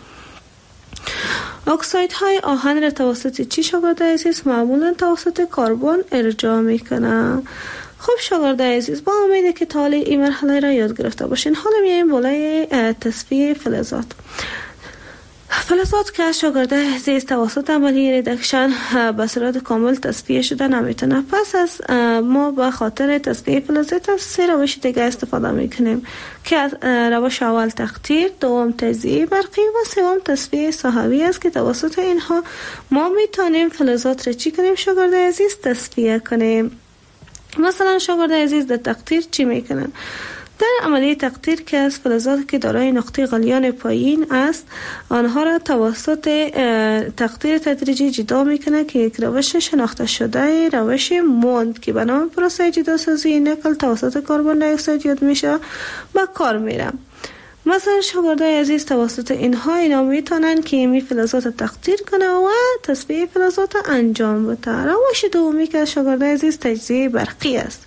اکساید های آهن را توسط چی شاگرد عزیز؟ معمولا توسط کربن ارجاع میکنه. خب شاگرد عزیز با امیده که تا این مرحله را یاد گرفته باشین، حالا میایم بالای تصفیه فلزات. فلزات که از شاگرد عزیز توسط عملیه ریدکشن به صورت کامل تصفیه شده نمیتونه. پس از ما به خاطر تصفیه فلزات از سه روش دیگه استفاده میکنیم که از روش اول تقطیر، دوم تجزیه برقی و سوم تصفیه ساحوی است که توسط اینها ما میتونیم فلزات را چی کنیم شاگرد عزیز؟ تصفیه کنیم. مثلا شاگرد عزیز در تقطیر چی میکنن؟ در عملیه تقطیر که از فلزات که دارای نقطه غلیان پایین است آنها را توسط تقطیر تدریجی جدا میکنه که یک روش شناخته شده روش موند که به نام پروسه جداسازی نکل توسط کربن دی اکساید یاد میشه با کار میره. مثلا شاگردای عزیز توسط اینها اینا میتونن که می فلزات تقطیر کنه و تصفیه فلزات انجام بده. روش دومی که شاگردای عزیز تجزیه برقی است.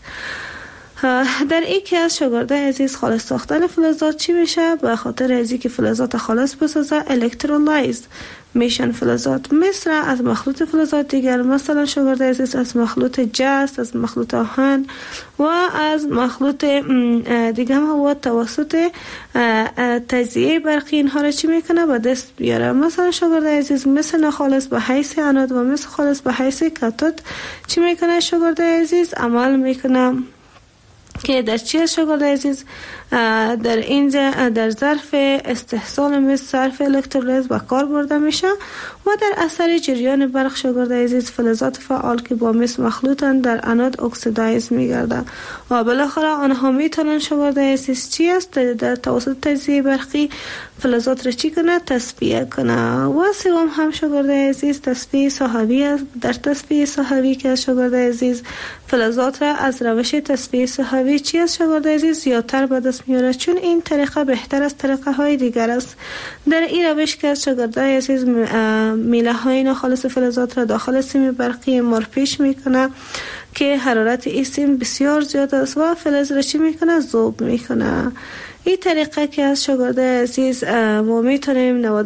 در این که از شاگردای عزیز خالص ساختن فلزات چی میشه؟ به خاطر از اینکه فلزات خالص بسازه الکترولایز میشن فلزات مثل از مخلوط فلزات دیگر، مثلا شاگردای عزیز از مخلوط جست، از مخلوط آهن و از مخلوط دیگه هم توسط تجزیه برقی اینها را چی میکنه؟ به دست بیاره. مثلا شاگردای عزیز مثل ناخالص به حیث انود و مثل خالص به حیث کاتود چی میکنه؟ شاگردای عزیز عمل میکنه که در چی شاگردای عزیز در اینجا در ظرف استحصال مثل صرف الکترولیز به کار برده میشه و در اثر جریان برق شاگردای عزیز فلزات فعال که با مس مخلوطن در انود اکسیدایز میگرده و بالاخره آنها میتونن شاگردای عزیز چی است در توسط تجزیه برقی فلزات را چی کنه؟ تصفیه کنه. و سوم هم شاگردای عزیز تصفیه ساحوی است. در تصفیه ساحوی که شاگردای عزیز فلزات را از روش تصفیه ساحوی چی است شاگردای عزیز زیادتر به دست میاره، چون این طریقه بهتر از طریقه های دیگر است. در این روش که شاگردای عزیز میله های ناخالص فلزات را داخل سیم برقی مرپیش میکنه که حرارت این سیم بسیار زیاد است و فلز را چی میکنه؟ ذوب میکنه. این طریقه که از شاگردای عزیز ما میتونیم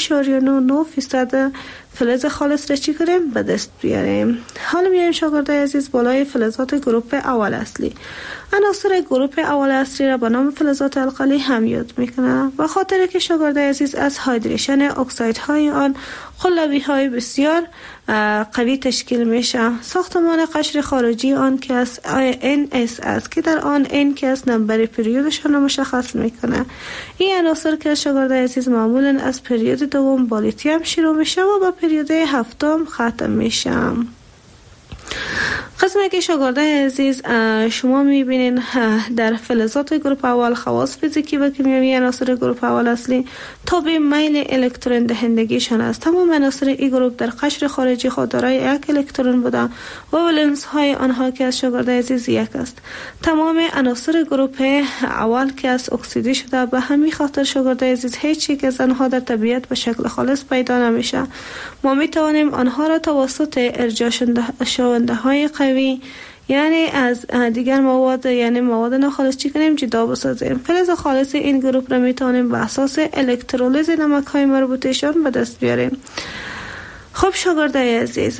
99.99% فلز خالص را چی کنیم؟ به دست بیاریم. حالا میایم شاگردای عزیز بالای فلزات گروپ اول اصلی. عناصر گروپ اول اصلی را به نام فلزات القلی هم یاد میکنه و خاطر که شاگردای عزیز از هایدریشن اکسایدهای آن قلبی های بسیار قوی تشکیل میشه. ساختمان قشر خارجی آن که از NS است که در آن N که از نمبر پریودشان را مشخص میکنه. این عناصر که شاگردای عزیز معمولا از پریود دوم با لیتیوم شروع میشه و با پریود هفتم ختم میشه. قسمی که شاگردای عزیز شما میبینین در فلزات گروپ اول خواص فیزیکی و کیمیایی عناصر گروپ اول اصلی تابع میل الکترون دهندگیشان است. تمام عناصر این گروپ در قشر خارجی خود دارای یک الکترون بوده و ولنس های آنها که از شاگردای عزیز یک است. تمام عناصر گروپ اول که از اکسیدی شده به همین خاطر شاگردای عزیز هیچ یک از آنها در طبیعت به شکل خالص پیدا نمیشه. ما میتوانیم آنها را توسط ارجاع شونده های قوی یعنی از دیگر مواد یعنی مواد ناخالص چی کنیم؟ جدا بسازیم. فلز خالص این گروپ را میتوانیم به اساس الکترولیز نمک های مربوطهشان به دست بیاریم. خب شاگردای عزیز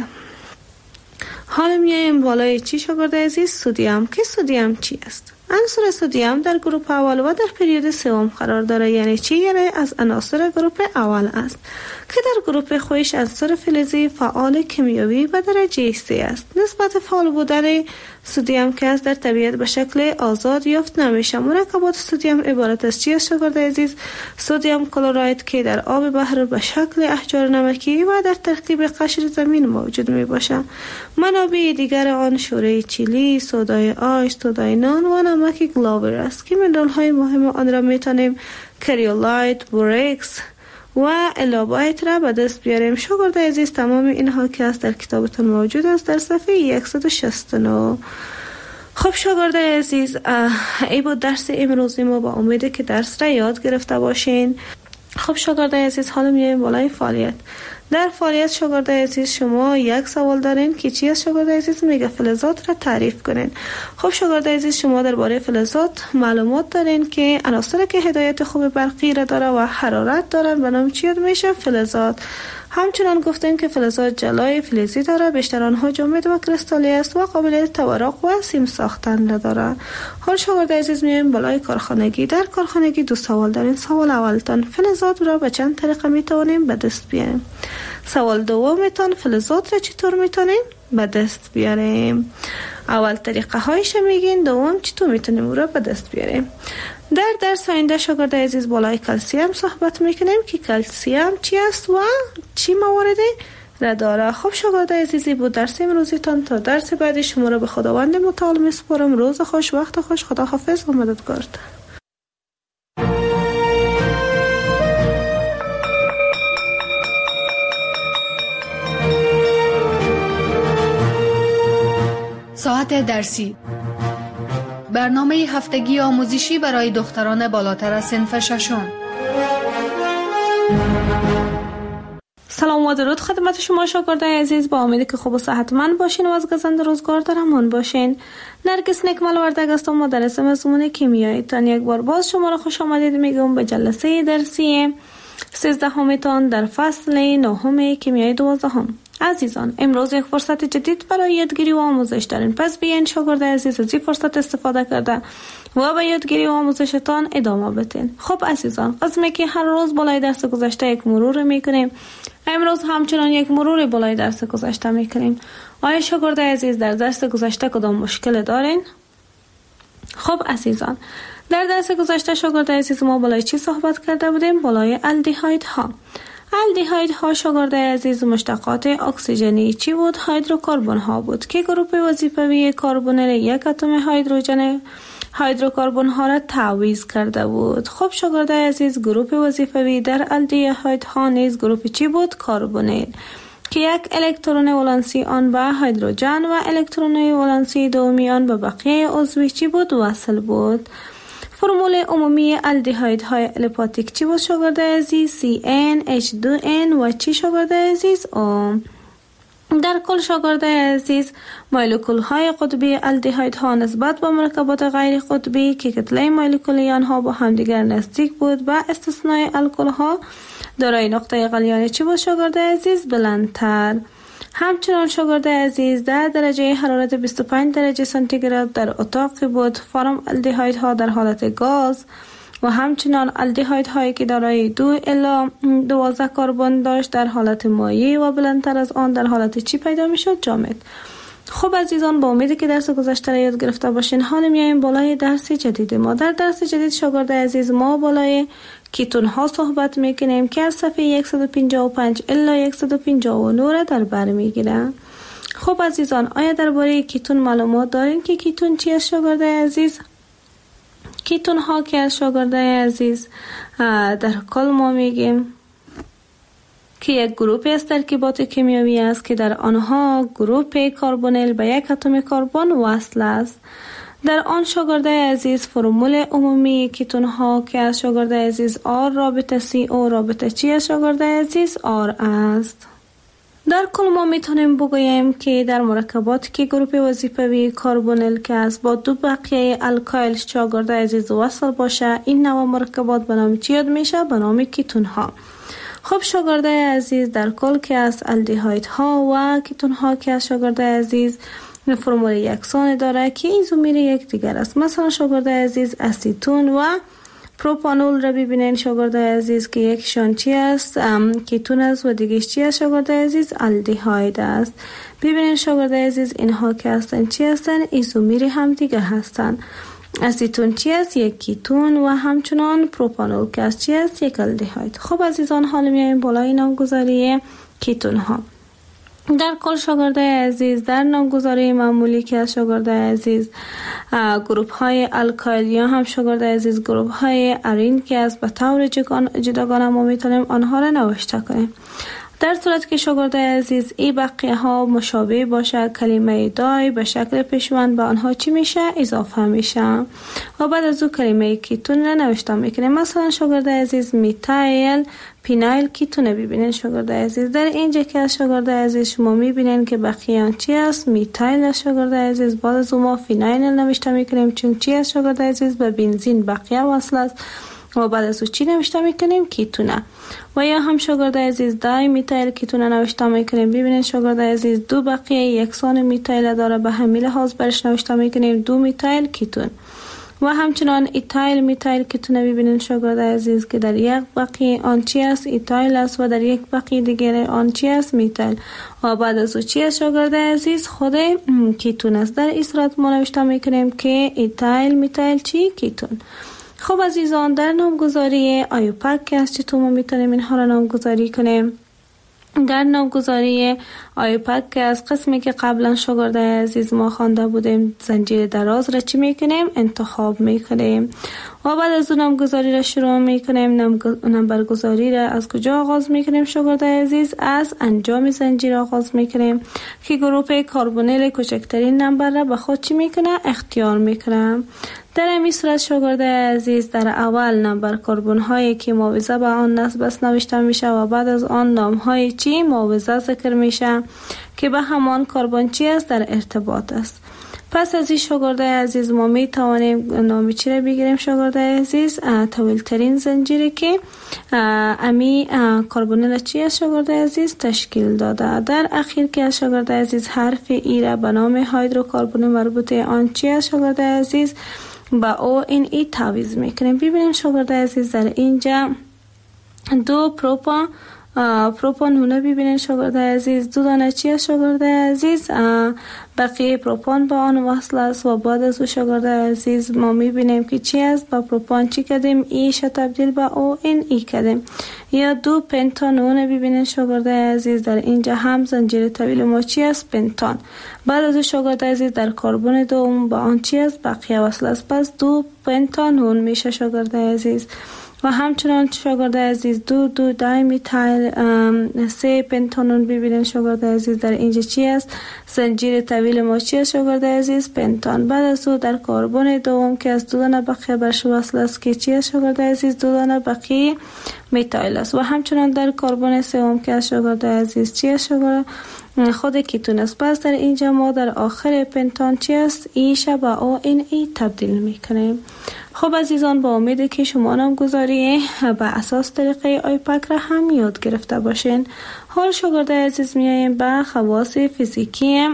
حالا میایم بالای چی شاگردای عزیز؟ سدیم. که سدیم چی است؟ عنصر سدیم در گروپ اول و در پریود سوم قرار داره. یعنی چی؟ یعنی از عناصر گروپ اول است که در گروپ خودش عنصر فلزی فعال کیمیایی و درجه 3 است. نسبت فعال بودن سدیم که از در طبیعت به شکل آزاد یافت نمیشه. مرکبات سدیم عبارت از چی است شاگردای عزیز؟ سدیم کلراید که در آب بحر به شکل احجار نمکی و در ترکیب قشر زمین موجود می باشه. منابع دیگر آن شوره چیلی، سودای آش، سودای نان و نمک گلاور است که مدل های مهم آن را میتونیم کریولایت، بورکس و الابایت را به دست بیاریم. شاگردای عزیز تمام اینها که است در کتابتون موجود است در صفحه 169. خب شاگردای عزیز ای بود درس امروزی ما، با امیده که درس را یاد گرفته باشین. خب شاگردای عزیز حالا میایم بالای فعالیت. در فعالیت شاگردای عزیز شما یک سوال دارین که چی است شاگردای عزیز؟ میگه فلزات را تعریف کنین. خب شاگردای عزیز شما درباره فلزات معلومات دارین که عناصری که هدایت خوب برقی را داره و حرارت دارن به نام چی یاد میشه؟ فلزات. همچنان گفتیم که فلزات جلای فلزی داره، بیشتر آنها جامد و کریستالی است و قابلیت تورق و سیم ساختن نداره. حال شاگردای عزیز میایم بالای کارخانگی. در کارخانگی دو سوال دارین. سوال اولتان فلزات را به چند طریقه میتونیم به دست بیاریم؟ سوال دومتان فلزات را چطور میتونیم به دست بیاریم؟ اول طریقه هایش میگین، دوم چطور میتونیم او را به دست بیاریم؟ در درس آینده شاگردای عزیز بالای کلسیم صحبت میکنیم که کلسیم چی است و چی مواردی را داره. خب شاگردای عزیزی بود درس امروزیتان. تا درس بعدی شما را به خداوند متعال میسپارم. روز خوش، وقت خوش، خدا حافظ و مددگار. ساعت درسی، برنامه هفتگی آموزشی برای دختران بالاتر از صنف ششم. سلام و درود خدمت شما شاگردای عزیز، با امیدی که خوب و صحتمند باشین و از گزند روزگار در امان باشین. نرگس نکمل وردگ هستم، مدرس مضمون کیمیایی. تان یک بار باز شما را خوش آمدید میگم به جلسه درسی 13 تان در فصل 9 کیمیای 12. عزیزان، امروز یک فرصت جدید برای یادگیری و آموزش دارین، پس بیاین شاگردای عزیز از این فرصت استفاده کرده و به یادگیری و آموزشتان ادامه بدین. خب عزیزان، قسمی که هر روز بالای درس گذشته یک مرور میکنیم، امروز همچنان یک مرور بالای درس گذشته میکنیم. آیا شاگردای عزیز در درس گذشته کدام مشکل دارین؟ خب عزیزان، در درس گذشته شاگردای عزیز ما بالای چی صحبت کرده بودیم؟ بالای الدهایدها. الدهایدها شاگردای عزیز مشتقات اکسیژنی چی بود؟ هیدروکربن ها بود که گروه وظیفوی کربنل یک اتم هیدروژن هیدروکربن ها را تعویض کرده بود. خب شاگردای عزیز، گروه وظیفوی در الدهایدها نیز گروه چی بود؟ کربنل که یک الکترون ولانسی آن به هیدروژن و الکترون ولانسی دومی آن به بقیه عضوی چی بود؟ وصل بود. فرمول عمومی الدهایدهای الیپاتیک چی بود شاگردای عزیز؟ CnH2n و چی شاگردای عزیز؟ O. در کل شاگردای عزیز، مولکول های قطبی الدهایدها نسبت به مرکبات غیر قطبی که کتله مولکولی آنها با همدیگر نزدیک بود با استثنای الکل ها دارای نقطه غلیان چی بود شاگردای عزیز؟ بلندتر. همچنان شاگردای عزیز، در درجه حرارت 25 درجه سانتیگراد در اتاق بود. فرم الدهایدها در حالت گاز و همچنان الدهایدهایی که دارای 2 الی 12 کربن داشت در حالت مایع و بلندتر از آن در حالت چی پیدا می شد؟ جامد. خب عزیزان، با امیدی که درس گذشته را یاد گرفته باشین، حالا میایم بالای درس جدید ما. در درس جدید شاگردای عزیز ما بالای کیتون ها صحبت میکنیم که از صفحه 155 الی 159 در بر میگیرن. خب عزیزان، آیا درباره کیتون معلومات دارین که کیتون چی است شاگردای عزیز؟ کیتون ها که از شاگردای عزیز در کل ما میگیم که یک گروه از ترکیبات کیمیایی است که در آنها گروه کربنل به یک اتم کربن وصل است. در آن شاگردای عزیز فرمول عمومی کیتون ها که از شاگردای عزیز آر رابطه CO رابطه چی از شاگردای عزیز؟ آر است. در کل ما میتونیم بگوییم که در مرکبات که گروه وظیفوی کربنل که است با دو بقیه الکایل شاگردای عزیز وصل باشه، این نوع مرکبات به نام چی یاد میشه؟ به نام کیتون ها. خب شاگردای عزیز، در کل که از الدهایدها و کیتون ها که از شاگردای عزیز فرمول یکسان داره که ایزومیر یک دیگر است. مثلا شاگردای عزیز، اسیتون و پروپانول را ببینین شاگردای عزیز که یکشان چی است؟ کیتون است و دیگه چی است شاگردای عزیز؟ الدهاید است. ببینین شاگردای عزیز، اینها که هستن چی هستن؟ ایزومیر هم دیگه هستن. اسیتون چی است؟ یک کیتون و همچنان پروپانول که است چی است؟ یک الدهاید. خب عزیزان، حالا میایم بالای نامگذاری کیتون ها. در کل شاگردای عزیز، در نامگذاری معمولی که از شاگردای عزیز گروپ های الکایل یا هم شاگردای عزیز گروپ های ارین که از به طور جداگانه ما میتونیم آنها را نوشته کنیم. در صورت که شاگردای عزیز ای بقیه ها مشابه باشه، کلمه دای به شکل پیشوند به آنها چی میشه؟ اضافه میشه و بعد از او کلمه کیتون را نوشته میکنیم. مثلا شاگردای عزیز میتایل پینایل کیتون ببینین شاگردای عزیز. در اینجا که از شاگردای عزیز شما میبینین که بقیه آن چی است؟ میتایل از شاگردای عزیز. بعد از او ما فینایل نوشته میکنیم چون چی است شاگردای عزیز؟ به بنزین بقیه وصل است و بعد از او چی نوشته میکنیم؟ کیتونه. و یا هم شاگردای عزیز دای میتایل کیتونه نوشته میکنیم. ببینید شاگردای عزیز دو بقیه یکسان میتایل داره، به همین لحاظ برش نوشته میکنیم دو میتایل کیتون. و همچنان ایتایل میتایل کیتونه ببینید شاگردای عزیز که در یک بقیه آن چی است؟ ایتایل است و در یک بقیه دیگر آن چی است؟ میتایل. و بعد از او چی است شاگردای عزیز؟ خود کیتون است. در این صورت ما نوشته میکنیم که ایتایل میتایل چی؟ کیتون. خب عزیزان، در نامگذاری آیوپک که از چطور ما میتونیم اینها را نامگذاری کنیم؟ در نامگذاری آیوپک که از قسمی که قبلا شاگردای عزیز ما خوانده بودیم زنجیر دراز را چی میکنیم؟ انتخاب میکنیم و بعد از اون نامگذاری را شروع میکنیم. نمبرگذاری را از کجا آغاز میکنیم شاگردای عزیز؟ از انجام زنجیر آغاز میکنیم که گروه کاربونیل کوچکترین نمبر را به خود چی میکنه؟ اختیار میکنه. در این صورت شاگردای عزیز در اول نمبر کربن هایی که معاوضه به آن نسبت نوشته میشه و بعد از آن نام های چی معاوضه ذکر میشه که به همان کربن چی است؟ در ارتباط است. پس از این شاگردای عزیز ما می توانیم نام چی را بگیریم شاگردای عزیز؟ طویل ترین زنجیری که امی کربونیل چی است شاگردای عزیز؟ تشکیل داده. در اخیر که شاگردای عزیز حرف ای را به نام هیدروکربن مربوط آن چی است شاگردای عزیز؟ با او این ای تعویض میکنیم. ببینیم شاگردای عزیز در اینجا دو پروپان هونه ببینید شاگردای عزیز دو دانه چی است شاگردای عزیز؟ بقیه پروپان با آن وصل است و بعد از او شاگردای عزیز ما میبینیم که چی است؟ با پروپان چی کردیم؟ ایش تبدیل به او این ای کردیم. یا دو پنتان هونه ببینید شاگردای عزیز در اینجا هم زنجیر طویل ما چی است؟ پنتان. بعد از او شاگردای عزیز در کربن دوم با آن چی است؟ بقیه وصل است. پس دو پنتان هون میشه شاگردای عزیز. و همچنان شاگردای عزیز دو دایمیتایل 3 پنتانون ببینید شاگردای عزیز در اینجا چی است؟ زنجیر طویل ما چی است شاگردای عزیز؟ پنتان. بعد از او در کربن دوم که از دو دانه بقیه برش وصل است که چی است شاگردای عزیز؟ دو دانه بقیه میتایل است. و همچنان در کربن سوم که از شاگردای عزیز چی است شاگردای خود کیتون است. پس در اینجا ما در آخر پنتان چی است؟ ایش با او این ای تبدیل میکنیم. خب عزیزان با امید که شما نامگذاری به اساس طریقه آیپک را هم یاد گرفته باشین. حال شاگردای عزیز میاییم به خواص فیزیکی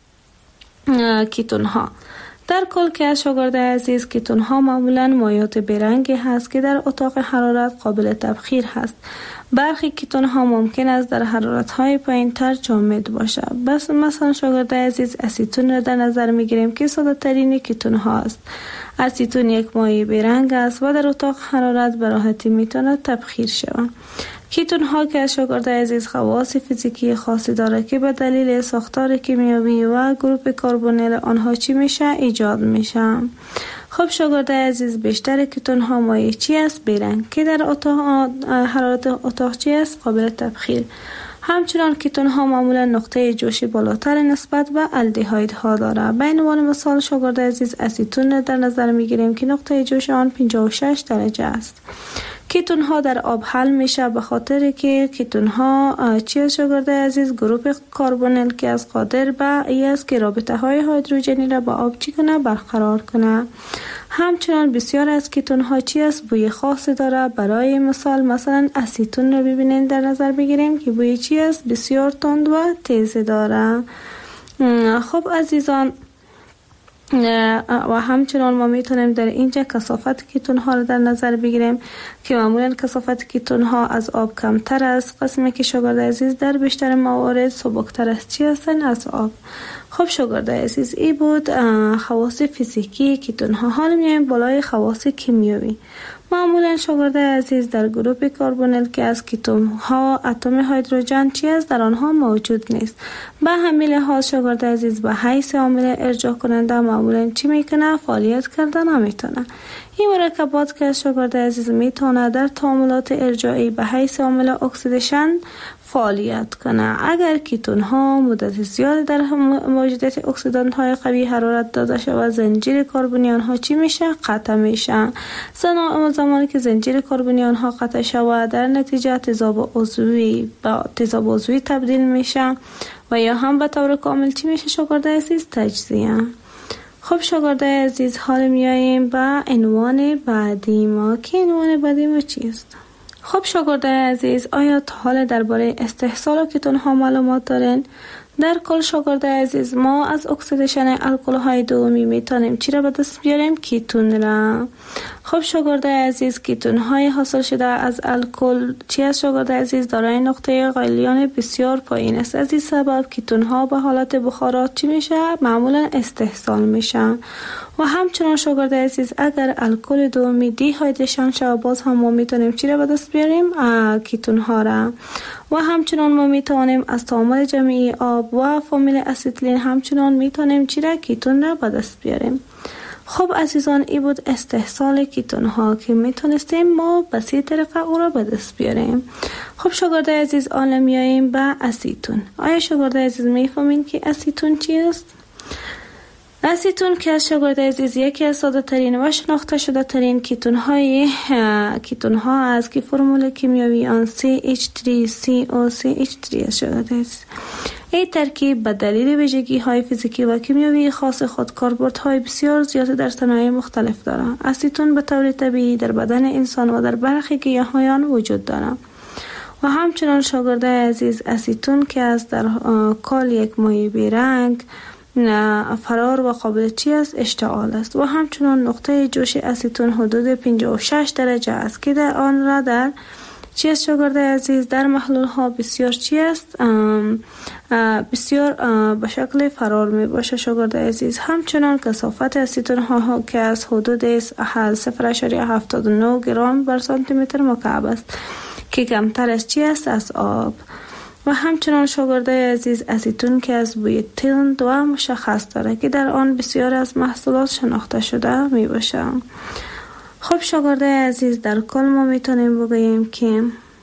کیتون ها. در کل که از شاگردای عزیز کیتون ها معمولا مایعات برنگی هست که در اتاق حرارت قابل تبخیر هست. برخی کیتون ها ممکن است در حرارت های پایین تر جامد باشد. بس مثلا شاگردای عزیز اسیتون را در نظر میگیریم که ساده ترین کیتون ها است. اسیتون یک مایع برنگ است و در اتاق حرارت به راحتی میتونه تبخیر شود. کیتون ها که از شاگردای عزیز خواص فیزیکی خاصی داره که به دلیل ساختار کیمیایی و گروه کربونیل آنها چی میشه؟ ایجاد میشه. خب شاگردای عزیز بیشتر کیتون ها مایع چی است؟ برنگ که در حرارت اتاق چی است؟ قابل تبخیر. همچنان کیتون ها معمولا نقطه جوشی بالاتر نسبت به الدهاید ها داره. به عنوان مثال شاگردای عزیز اسیتون در نظر میگیریم که نقطه جوش آن 56 درجه است. کیتون ها در آب حل میشه به خاطر که کیتون ها چی شاگردای عزیز؟ گروه کربونیل که از قادر به ای است که رابطه های هیدروژنی را با آب چی کنه؟ برقرار کنه. همچنان بسیار از کیتون ها چی است؟ بوی خاصی داره. برای مثلا اسیتون رو ببینید در نظر بگیریم که بوی چی است؟ بسیار تند و تیز داره. خب عزیزان و همچنان ما میتونیم در اینجا کثافت کیتون ها رو در نظر بگیریم که معمولا کثافت کیتون ها از آب کمتر است. قسمی که شاگردای عزیز در بیشتر موارد سبکتر است چی هستن؟ از آب. خب شاگردای عزیز ای بود خواص فیزیکی کیتون ها. حالا میایم بالای خواص کیمیایی. معمولا شاگردای عزیز در گروه کربونیل که از کیتون ها اتم هیدروژن چی است؟ در آنها موجود نیست. به همین لحاظ شاگردای عزیز به حیث عامل ارجاع کننده معمولا چی میکنه؟ فعالیت کرده نمیتونه. این مرکبات که از شاگردای عزیز میتونه در تعاملات ارجاعی به حیث عامل اکسیدیشن فعالیت کنه. اگر کیتون ها مدت زیاد در موجودیت اکسیدانت های قوی حرارت داده شود زنجیر کربنی ها چی میشه؟ قطع میشه. زمانی که زنجیر کربنی ها قطع شود در نتیجه تضاد عضوی با تضاد عضوی تبدیل میشه و یا هم به طور کامل چی میشه شاگردای عزیز؟ تجزیه. خب شاگردای عزیز حال میاییم به عنوان بعدی ما که عنوان بعدی ما چیست؟ خب شاگردای عزیز آیا تا حال درباره استحصال کیتون ها معلومات دارین؟ در کل شاگردای عزیز ما از اکسیدیشن الکل های دومی میتونیم چی را به دست بیاریم؟ کیتون را. خب شاگردای عزیز کیتون های حاصل شده از الکل چی است شاگردای عزیز؟ دارای نقطه غلیان بسیار پایین است. از این سبب کیتون ها به حالت بخارات چی میشه؟ معمولا استحصال میشن. و همچنان شاگردای عزیز اگر الکل دومی دی هایدریشن شود باز هم ما میتونیم چی را به دست بیاریم؟ کیتون ها را. و همچنان ما میتونیم از تعامل جمعی آب و فامیل اسیتیلین همچنان میتونیم چی را؟ کیتون را به دست بیاریم. خب عزیزان، این بود استحصال کیتون ها که میتونستیم ما به 3 طریقه او را به دست بیاریم. خب شاگرده عزیز، حالا میاییم به اسیتون. آیا شاگرده عزیز میفهمین که اسیتون چیست؟ اسیتون که از شاگرده عزیز یکی از ساده ترین و شناخته شده ترین کیتون ها است که فرمول کیمیایی آن CH3COCH3 است. شاگرده عزیز، این ترکیب به دلیل ویژگی های فیزیکی و کیمیایی خاص خود کاربردهای بسیار زیادی در صنایع مختلف دارد. اسیتون به طور طبیعی در بدن انسان و در برخی گیاهان وجود دارد. و همچنان شاگرده عزیز، اسیتون که از در کال یک مایع بیرنگ فرار و قابلیتی است اشتعال است. و همچنان نقطه جوش اسیتون حدود 56 درجه است که در آن را در شاگرده عزیز در محلول ها بسیار بسیار به شکل فرار می باشه. شاگرده عزیز، همچنان کثافت اسیتون ها که از حدود 0.79 گرم بر سانتی متر مکعب است که کمتر از آب. و همچنان شاگرده عزیز، اسیتون که از بوی تند و مشخص داره که در آن بسیار از محصولات شناخته شده می باشه. خب شاگرده عزیز، در کل ما میتونیم بگوییم که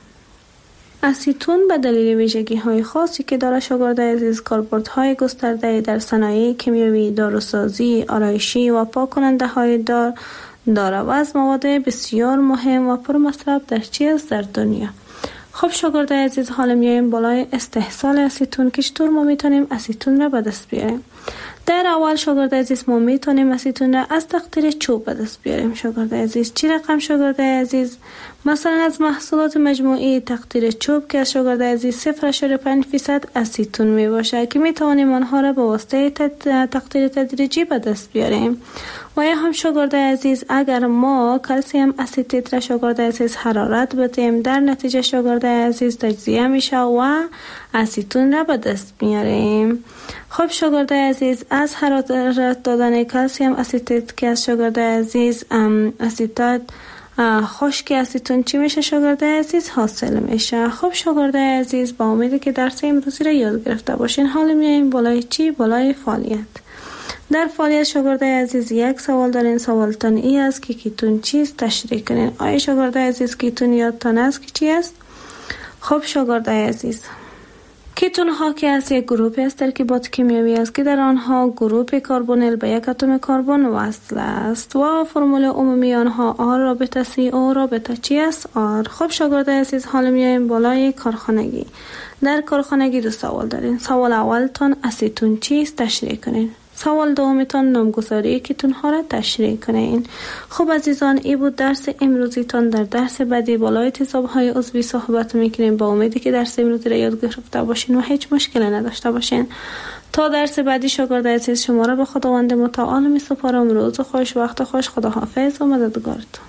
اسیتون به دلیل ویژگی های خاصی که داره شاگرده عزیز کاربردهای گسترده در صنایع کیمیایی، داروسازی، آرایشی و پاک کننده های داره و از مواد بسیار مهم و پرمصرف در دنیا. خب شاگرده عزیز، حالا میایم بالای استحصال اسیتون که چطور ما میتونیم اسیتون را به دست بیاریم. در اول شاگرده عزیز، ما میتونیم اسیتون را از تقطیر چوب به دست بیاریم. شاگرده عزیز، چی رقم شاگرده عزیز؟ مثلا از محصولات مجموعی تقطیر چوب که از شاگرده عزیز 0.5% اسیتون می باشه که میتوانیم آنها را به واسطه تقطیر تدریجی به دست بیاریم. و یا هم شاگرده عزیز، اگر ما کلسیم اسیتیت را شاگرده عزیز حرارت بدیم، در نتیجه شاگرده عزیز تجزیه میشه و اسیتون را به دست میاریم. خب شاگرده عزیز، از حرارت دادن کلسیم اسیتیت که از شاگرده عزیز اسیتات خشک اسیتون چی میشه شاگرده عزیز؟ حاصل میشه. خب شاگرده عزیز، با امیدی که درس امروزی را یاد گرفته باشین، حالا میایم بالای چی؟ بالای فعالیت. در فعالیت شاگرده عزیز یک سوال دارین. سوالتان ای است که کیتون چیست؟ تشریح کنین. آیا شاگرده عزیز کیتون یادتان است که چی است؟ خب شاگرده عزیز، کیتون ها که از یک گروه از ترکیبات کیمیایی است که در آنها گروه کربونیل به یک اتم کربن وصل است و فرمول عمومی آنها آر رابطه سی او رابطه چی است؟ آر. خب شاگرده عزیز، حالا میایم بالای کارخانگی. در کارخانگی 2 سوال دارین. سوال اولتان اسیتون چیست؟ تشریح کنین. سوال دومتان نامگذاری کیتون ها را تشریح کنین. خب عزیزان، این بود درس امروزیتان. در درس بعدی بالای تیزاب های عضوی صحبت میکنیم. با امیدی که درس امروزی را یاد گرفته باشین و هیچ مشکلی نداشته باشین. تا درس بعدی شاگرد عزیز، شما را به خداوند متعال می سپارم. روز خوش، وقت خوش، خداحافظ و مددگارتون.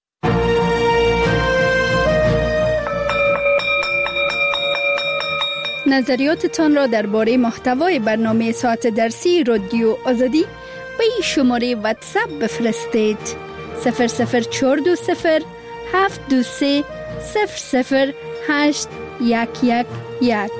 نظریاتتان را درباره محتوای برنامه ساعت درسی رادیو آزادی به این شماره واتساپ بفرستید: 00420 723 00811.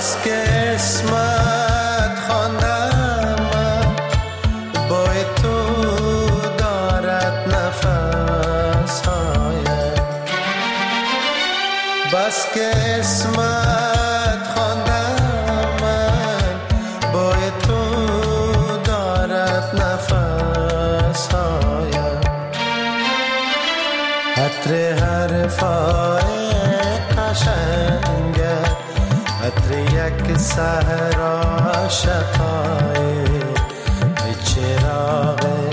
بس که اسمت خواندم با تو دارد نفس هایم بس که اسمت خواندم با تو دارد نفس هایم عطر حرفای قشنگت عطر یک سحر عاشقای چراغ